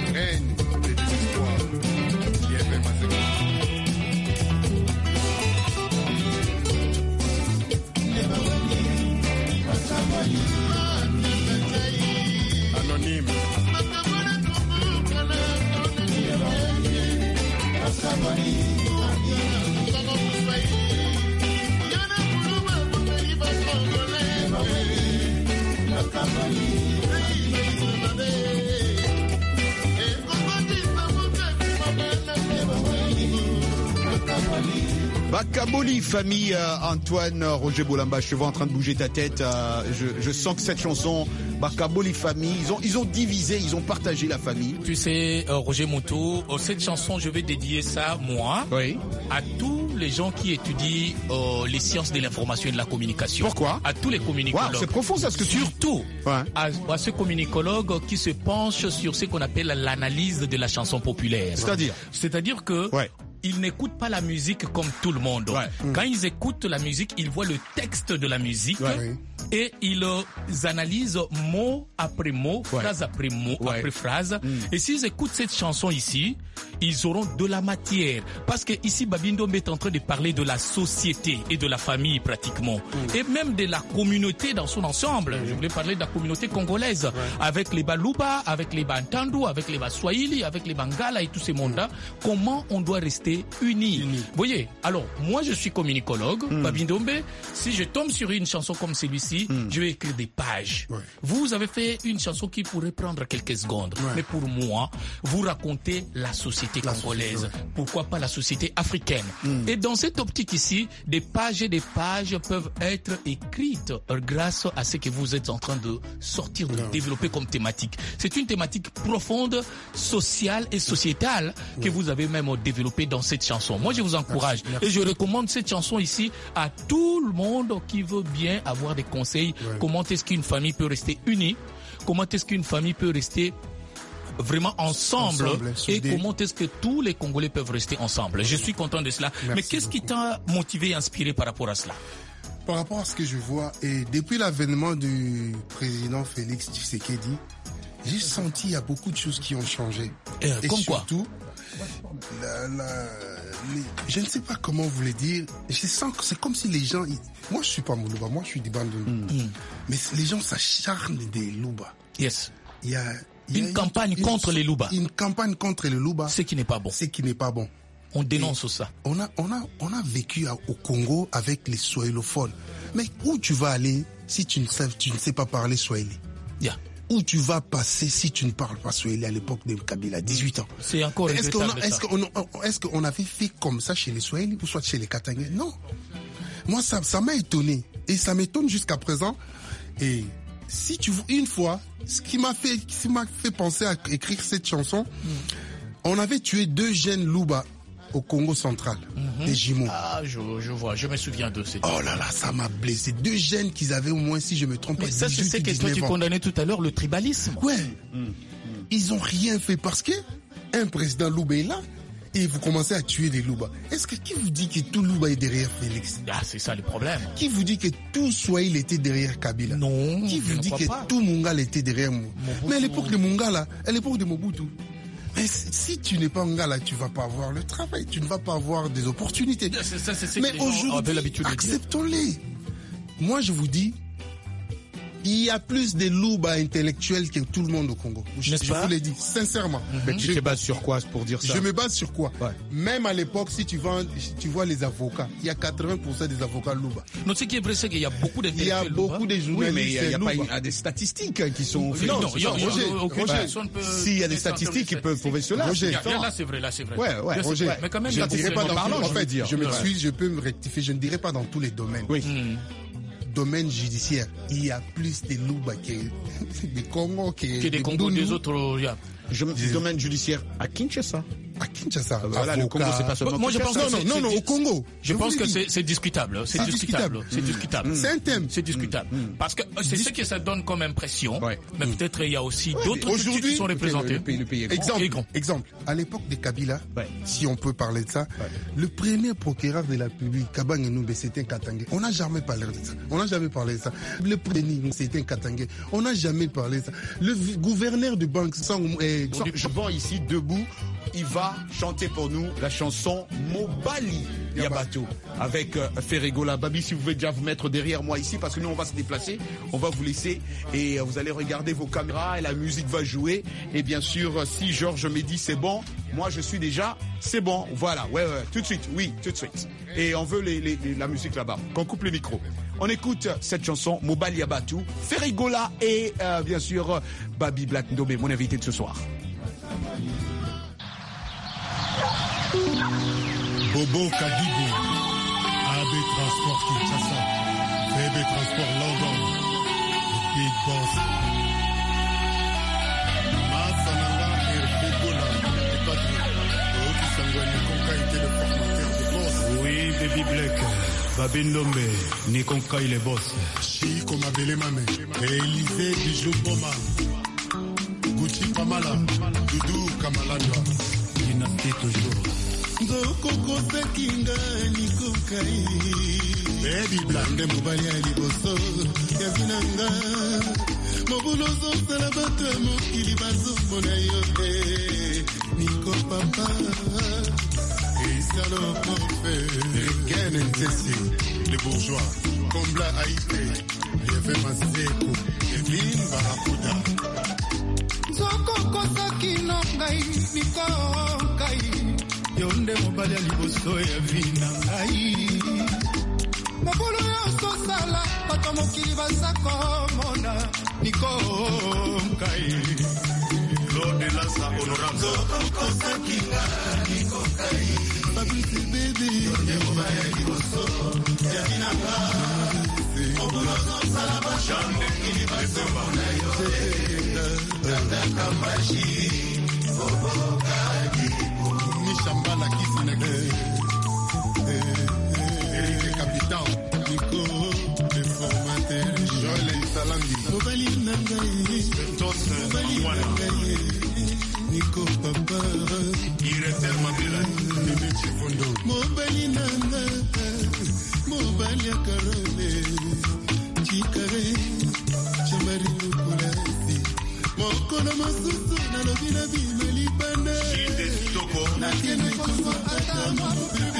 Bakaboli, famille, euh, Antoine, euh, Roger Bolamba, je te vois en train de bouger ta tête. Euh, je, je sens que cette chanson, Bakaboli, famille, ils ont, ils ont divisé, ils ont partagé la famille. Tu sais, euh, Roger Moutou, euh, cette chanson, je vais dédier ça, moi, oui. à tous les gens qui étudient euh, les sciences de l'information et de la communication. Pourquoi? À tous les communicologues. Wow, c'est profond ça, ce que tu... Surtout ouais. à, à ce communicologue qui se penche sur ce qu'on appelle l'analyse de la chanson populaire. C'est-à-dire? C'est-à-dire que... Ouais. Ils n'écoutent pas la musique comme tout le monde. Ouais. Quand ils écoutent la musique, ils voient le texte de la musique ouais. et ils analysent mot après mot, ouais. phrase après mot, ouais. après phrase. Mm. Et s'ils écoutent cette chanson ici, ils auront de la matière. Parce que ici, Babindombe est en train de parler de la société et de la famille pratiquement. Mm. Et même de la communauté dans son ensemble. Mm. Je voulais parler de la communauté congolaise. Ouais. Avec les Baluba, avec les Bantandu, avec les Baswahili, avec les Bangala et tous ces mondes-là. Mm. Comment on doit rester unis. Vous voyez, alors moi je suis communicologue, mm. Babindombe, si je tombe sur une chanson comme celui-ci, mm. je vais écrire des pages. Ouais. Vous avez fait une chanson qui pourrait prendre quelques secondes, ouais. mais pour moi, vous racontez la société la congolaise. Société, ouais. Pourquoi pas la société africaine? Mm. Et dans cette optique ici, des pages et des pages peuvent être écrites grâce à ce que vous êtes en train de sortir, de ouais. développer comme thématique. C'est une thématique profonde, sociale et sociétale ouais. que vous avez même développée dans cette chanson. Moi, je vous encourage merci, merci. et je recommande cette chanson ici à tout le monde qui veut bien avoir des conseils. Ouais. Comment est-ce qu'une famille peut rester unie? Comment est-ce qu'une famille peut rester vraiment ensemble, ensemble et des... comment est-ce que tous les Congolais peuvent rester ensemble? Je suis content de cela. Merci Mais qu'est-ce beaucoup. qui t'a motivé et inspiré par rapport à cela? Par rapport à ce que je vois, et depuis l'avènement du président Félix Tshisekedi, j'ai senti qu'il y a beaucoup de choses qui ont changé. Euh, et comme surtout, quoi la, la, les, je ne sais pas comment vous le dire. Je sens que c'est comme si les gens... Ils, moi, je suis pas Moulouba, moi, je suis des bandes de mm. Mais les gens s'acharnent des Louba. Yes. Il y a... Il y a une, une campagne une, contre les Louba. Une campagne contre les Louba. Ce qui n'est pas bon. Ce qui n'est pas bon. On dénonce et ça. On a, on a, on a vécu à, au Congo avec les swahilophones. Mais où tu vas aller si tu ne sais, tu ne sais pas parler swahili? Yeah. Où tu vas passer si tu ne parles pas swahili à l'époque de Kabila, dix-huit ans? C'est encore est-ce qu'on a, est-ce qu'on a, est-ce qu'on avait fait comme ça chez les Swahili ou soit chez les Katangais? Non. Moi, ça, ça m'a étonné. Et ça m'étonne jusqu'à présent. Et si tu, une fois, ce qui m'a fait, qui m'a fait penser à écrire cette chanson, mm. on avait tué deux jeunes Louba au Congo central, mm-hmm. des jumeaux. Ah, je, je vois, je me souviens de ces. Oh là là, ça m'a blessé. Deux jeunes qu'ils avaient au moins, si je me trompe pas, mais ça, c'est ce que toi tu condamnais tout à l'heure, le tribalisme. Ouais. Mm. Mm. Ils ont rien fait parce que un président Louba est là. Et vous commencez à tuer des Louba. Est-ce que qui vous dit que tout Louba est derrière Félix? Ah, c'est ça le problème. Qui vous dit que tout Swahili était derrière Kabila? Non. Qui vous dit que pas. tout Mungala était derrière moi? Mais à l'époque de Mungala, à l'époque de Mobutu, mais si tu n'es pas Mungala, tu vas pas avoir le travail, tu ne vas pas avoir des opportunités. C'est ça, c'est ça mais aujourd'hui, acceptons-les. Moi, je vous dis, il y a plus de Louba intellectuels que tout le monde au Congo. Je, je vous l'ai dit, sincèrement. Mais tu te bases sur quoi pour dire ça? Je me base sur quoi? Ouais. Même à l'époque, si tu vois, tu vois les avocats, il y a quatre-vingts pour cent des avocats Louba. Non, ce qui est vrai, c'est qu'il y a beaucoup d'intellectuels. Il y a beaucoup de journalistes. Oui, mais il n'y a, a pas une, des statistiques qui sont... Non, non, il y a, Roger, Roger, Roger, s'il y a des statistiques qui peuvent prouver cela. Roger, là, c'est vrai, là, c'est vrai. Ouais, ouais, Roger. Ouais, mais quand même, je ne dirais pas dans parlant, en fait, je me ouais. suis, je peux me rectifier, je ne dirais pas dans tous les domaines. Oui. Mm. Domaine judiciaire, il y a plus de Louba que des Congo que, que des Congo des autres. Yeah. Je, domaine judiciaire à Kinshasa. À Kinshasa. Voilà, le Congo, c'est pas seulement. Moi, je pense que non, non, non, au Congo. Je pense que c'est discutable. C'est discutable. C'est discutable. C'est un thème. C'est discutable. Parce que c'est ce que ça donne comme impression. Mais peut-être il y a aussi d'autres cultures qui sont représentées. Le pays, le pays est exemple, est grand. Exemple. À l'époque de Kabila, si on peut parler de ça, le premier procureur de la République, Kabang Enoubé, c'était un Katangais. On n'a jamais parlé de ça. On n'a jamais parlé de ça. Le premier, c'était un Katangais. On n'a jamais parlé de ça. Le gouverneur de banque, je vois ici debout il va chanter pour nous la chanson Mobali Yabatou avec euh, Ferregola. Babi, si vous pouvez déjà vous mettre derrière moi ici, parce que nous on va se déplacer, on va vous laisser et euh, vous allez regarder vos caméras et la musique va jouer. Et bien sûr, si Georges me dit c'est bon, moi je suis déjà c'est bon. Voilà, ouais, ouais, tout de suite, oui, tout de suite. Et on veut les, les, les, la musique là-bas. Qu'on coupe les micros. On écoute cette chanson Mobali Yabatou, Ferregola et euh, bien sûr Babi Black Ndombe, mon invité de ce soir. Bobo Kadigo, A B Transport Kinshasa, B B Transport London, Big Boss. Masananga Ferregola, et Patrick, Oki Sangwani Konka était le formateur de boss. Oui, Baby Black, Babi Ndombe, Nikonka il est boss. Chico Mabele Mame, Élysée Bijou Boma, Gucci Pamala, Doudou Kamaladwa, Dynastie toujours. Zoko Sakinga Nikokai Baby Blande Mobali ya liboso ya vinanga Mobulozo Salabata Mokili Bazo Mona Yote Niko Papa Isalo Kofe Regen Ntesi Les bourgeois Kombla Haïté Yeve Maseko Evelyne Barakuda Zoko Sakino Ngai Niko Kai Yonde mobali ya liboso ya vina ngai Mabolo ya sosala Bato mokili basako mona Niko kai Lord de Lassa honorable Zoko Sakinga Niko kai Fabrice baby Yonde mobali ya liboso ya vina ngai Mabolo ya sosala Bato mokili basako mona Tanda kambashi Bobo kai Chambala qui s'en est Eric Capitan Nico le formateur Joël Salandi Mobali Nangaye Mobali Nangaye Nico Papa Directeur Mabela Meme Chifondo Mobali Nangaye Mobali Karole Chikare Chamari Nukulasi Mokono Masusu Nalobina Bimeli Bane Nakene koso atama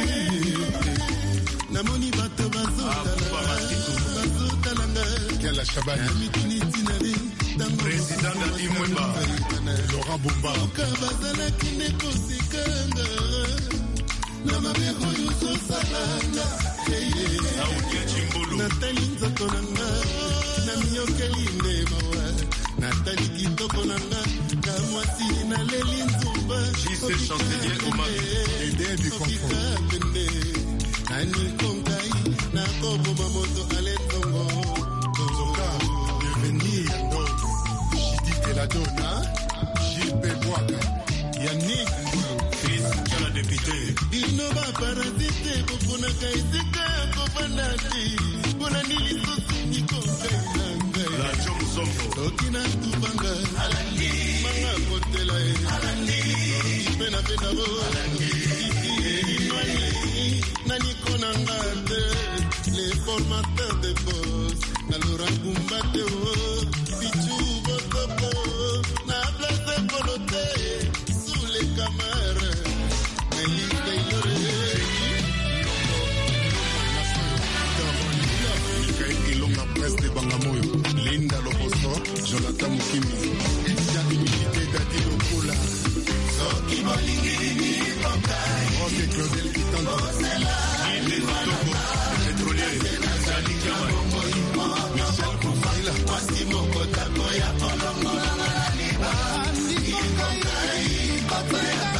Namoni bato bazota Bazota langa Kela Shabani Mikini tinari Président Dadi Mwemba Laurent Bumba Kabazala kine kosikanga Namabeko yuso salanga Naudia Chimbolo Natali nzoto nanga Namioke linde mawa Natali kitoko nanga Kamwasi na leli nzumba J C Chancelier Omar Aidé du confort Nani kongai Na kobo mamoto aletongo Tozoka Bienvenue Ando Jidi Keladona Gilles Bouaka Yannick Mbulu Chris Kala député Innova parasite Bokuna kaisika Kofanati Bona nili sosi Nikongai Nangai La Chomu Sombo Tokina Tubanga Alandi Manga Kotela Alandi Pena pena bo Alandi Nani konangate Les formateurs de boss Nalora Gumbate Pichu Botopo Na place Polote Sous les caméras Nelly Taylor Ilonga presse de Bangamoyo Linda Loposo Jonathan Mukimi Jacques Milité Dadi Lopola Soki Bolingini Kongai Rose Claudel Kitanda Gilles Toko Pétrolier Sali Kamai Michel Koufaila Kwasimo Kotako Ya Kolongo Liba Andi Kongai Kongai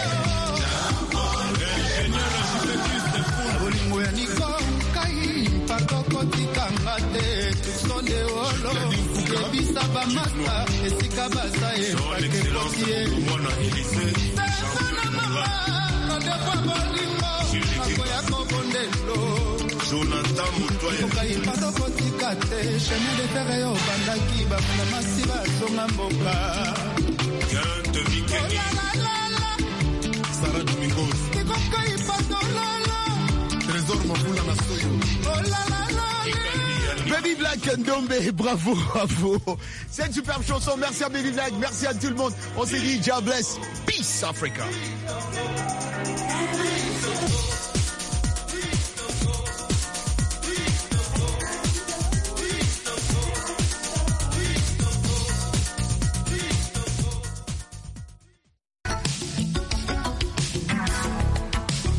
Bolingo ya Niko Kai Patoko Tikanga Te Tuksonde Olo Kebisa Bamasa Esika Basaye Pake Kokie Mwana Elise Sefana Mama Kadepa Bolingo Kako ya Kobondelo Jonathan Moutoye Kokai Patoko Tikate Chemin de Ferre Yo Bandaki Bafuna Masiba Songa Mboka Gante Mikeni Sarah Domingos Kokai Patolala Trésor Mafula Nasoyo Oh la la la Baby Black Ndombe, bravo, bravo. C'est une superbe chanson. Merci à Baby Black, merci à tout le monde. On s'est dit, God bless. Peace, Africa.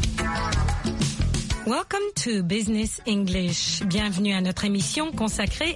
Welcome to Business English. Bienvenue à notre émission consacrée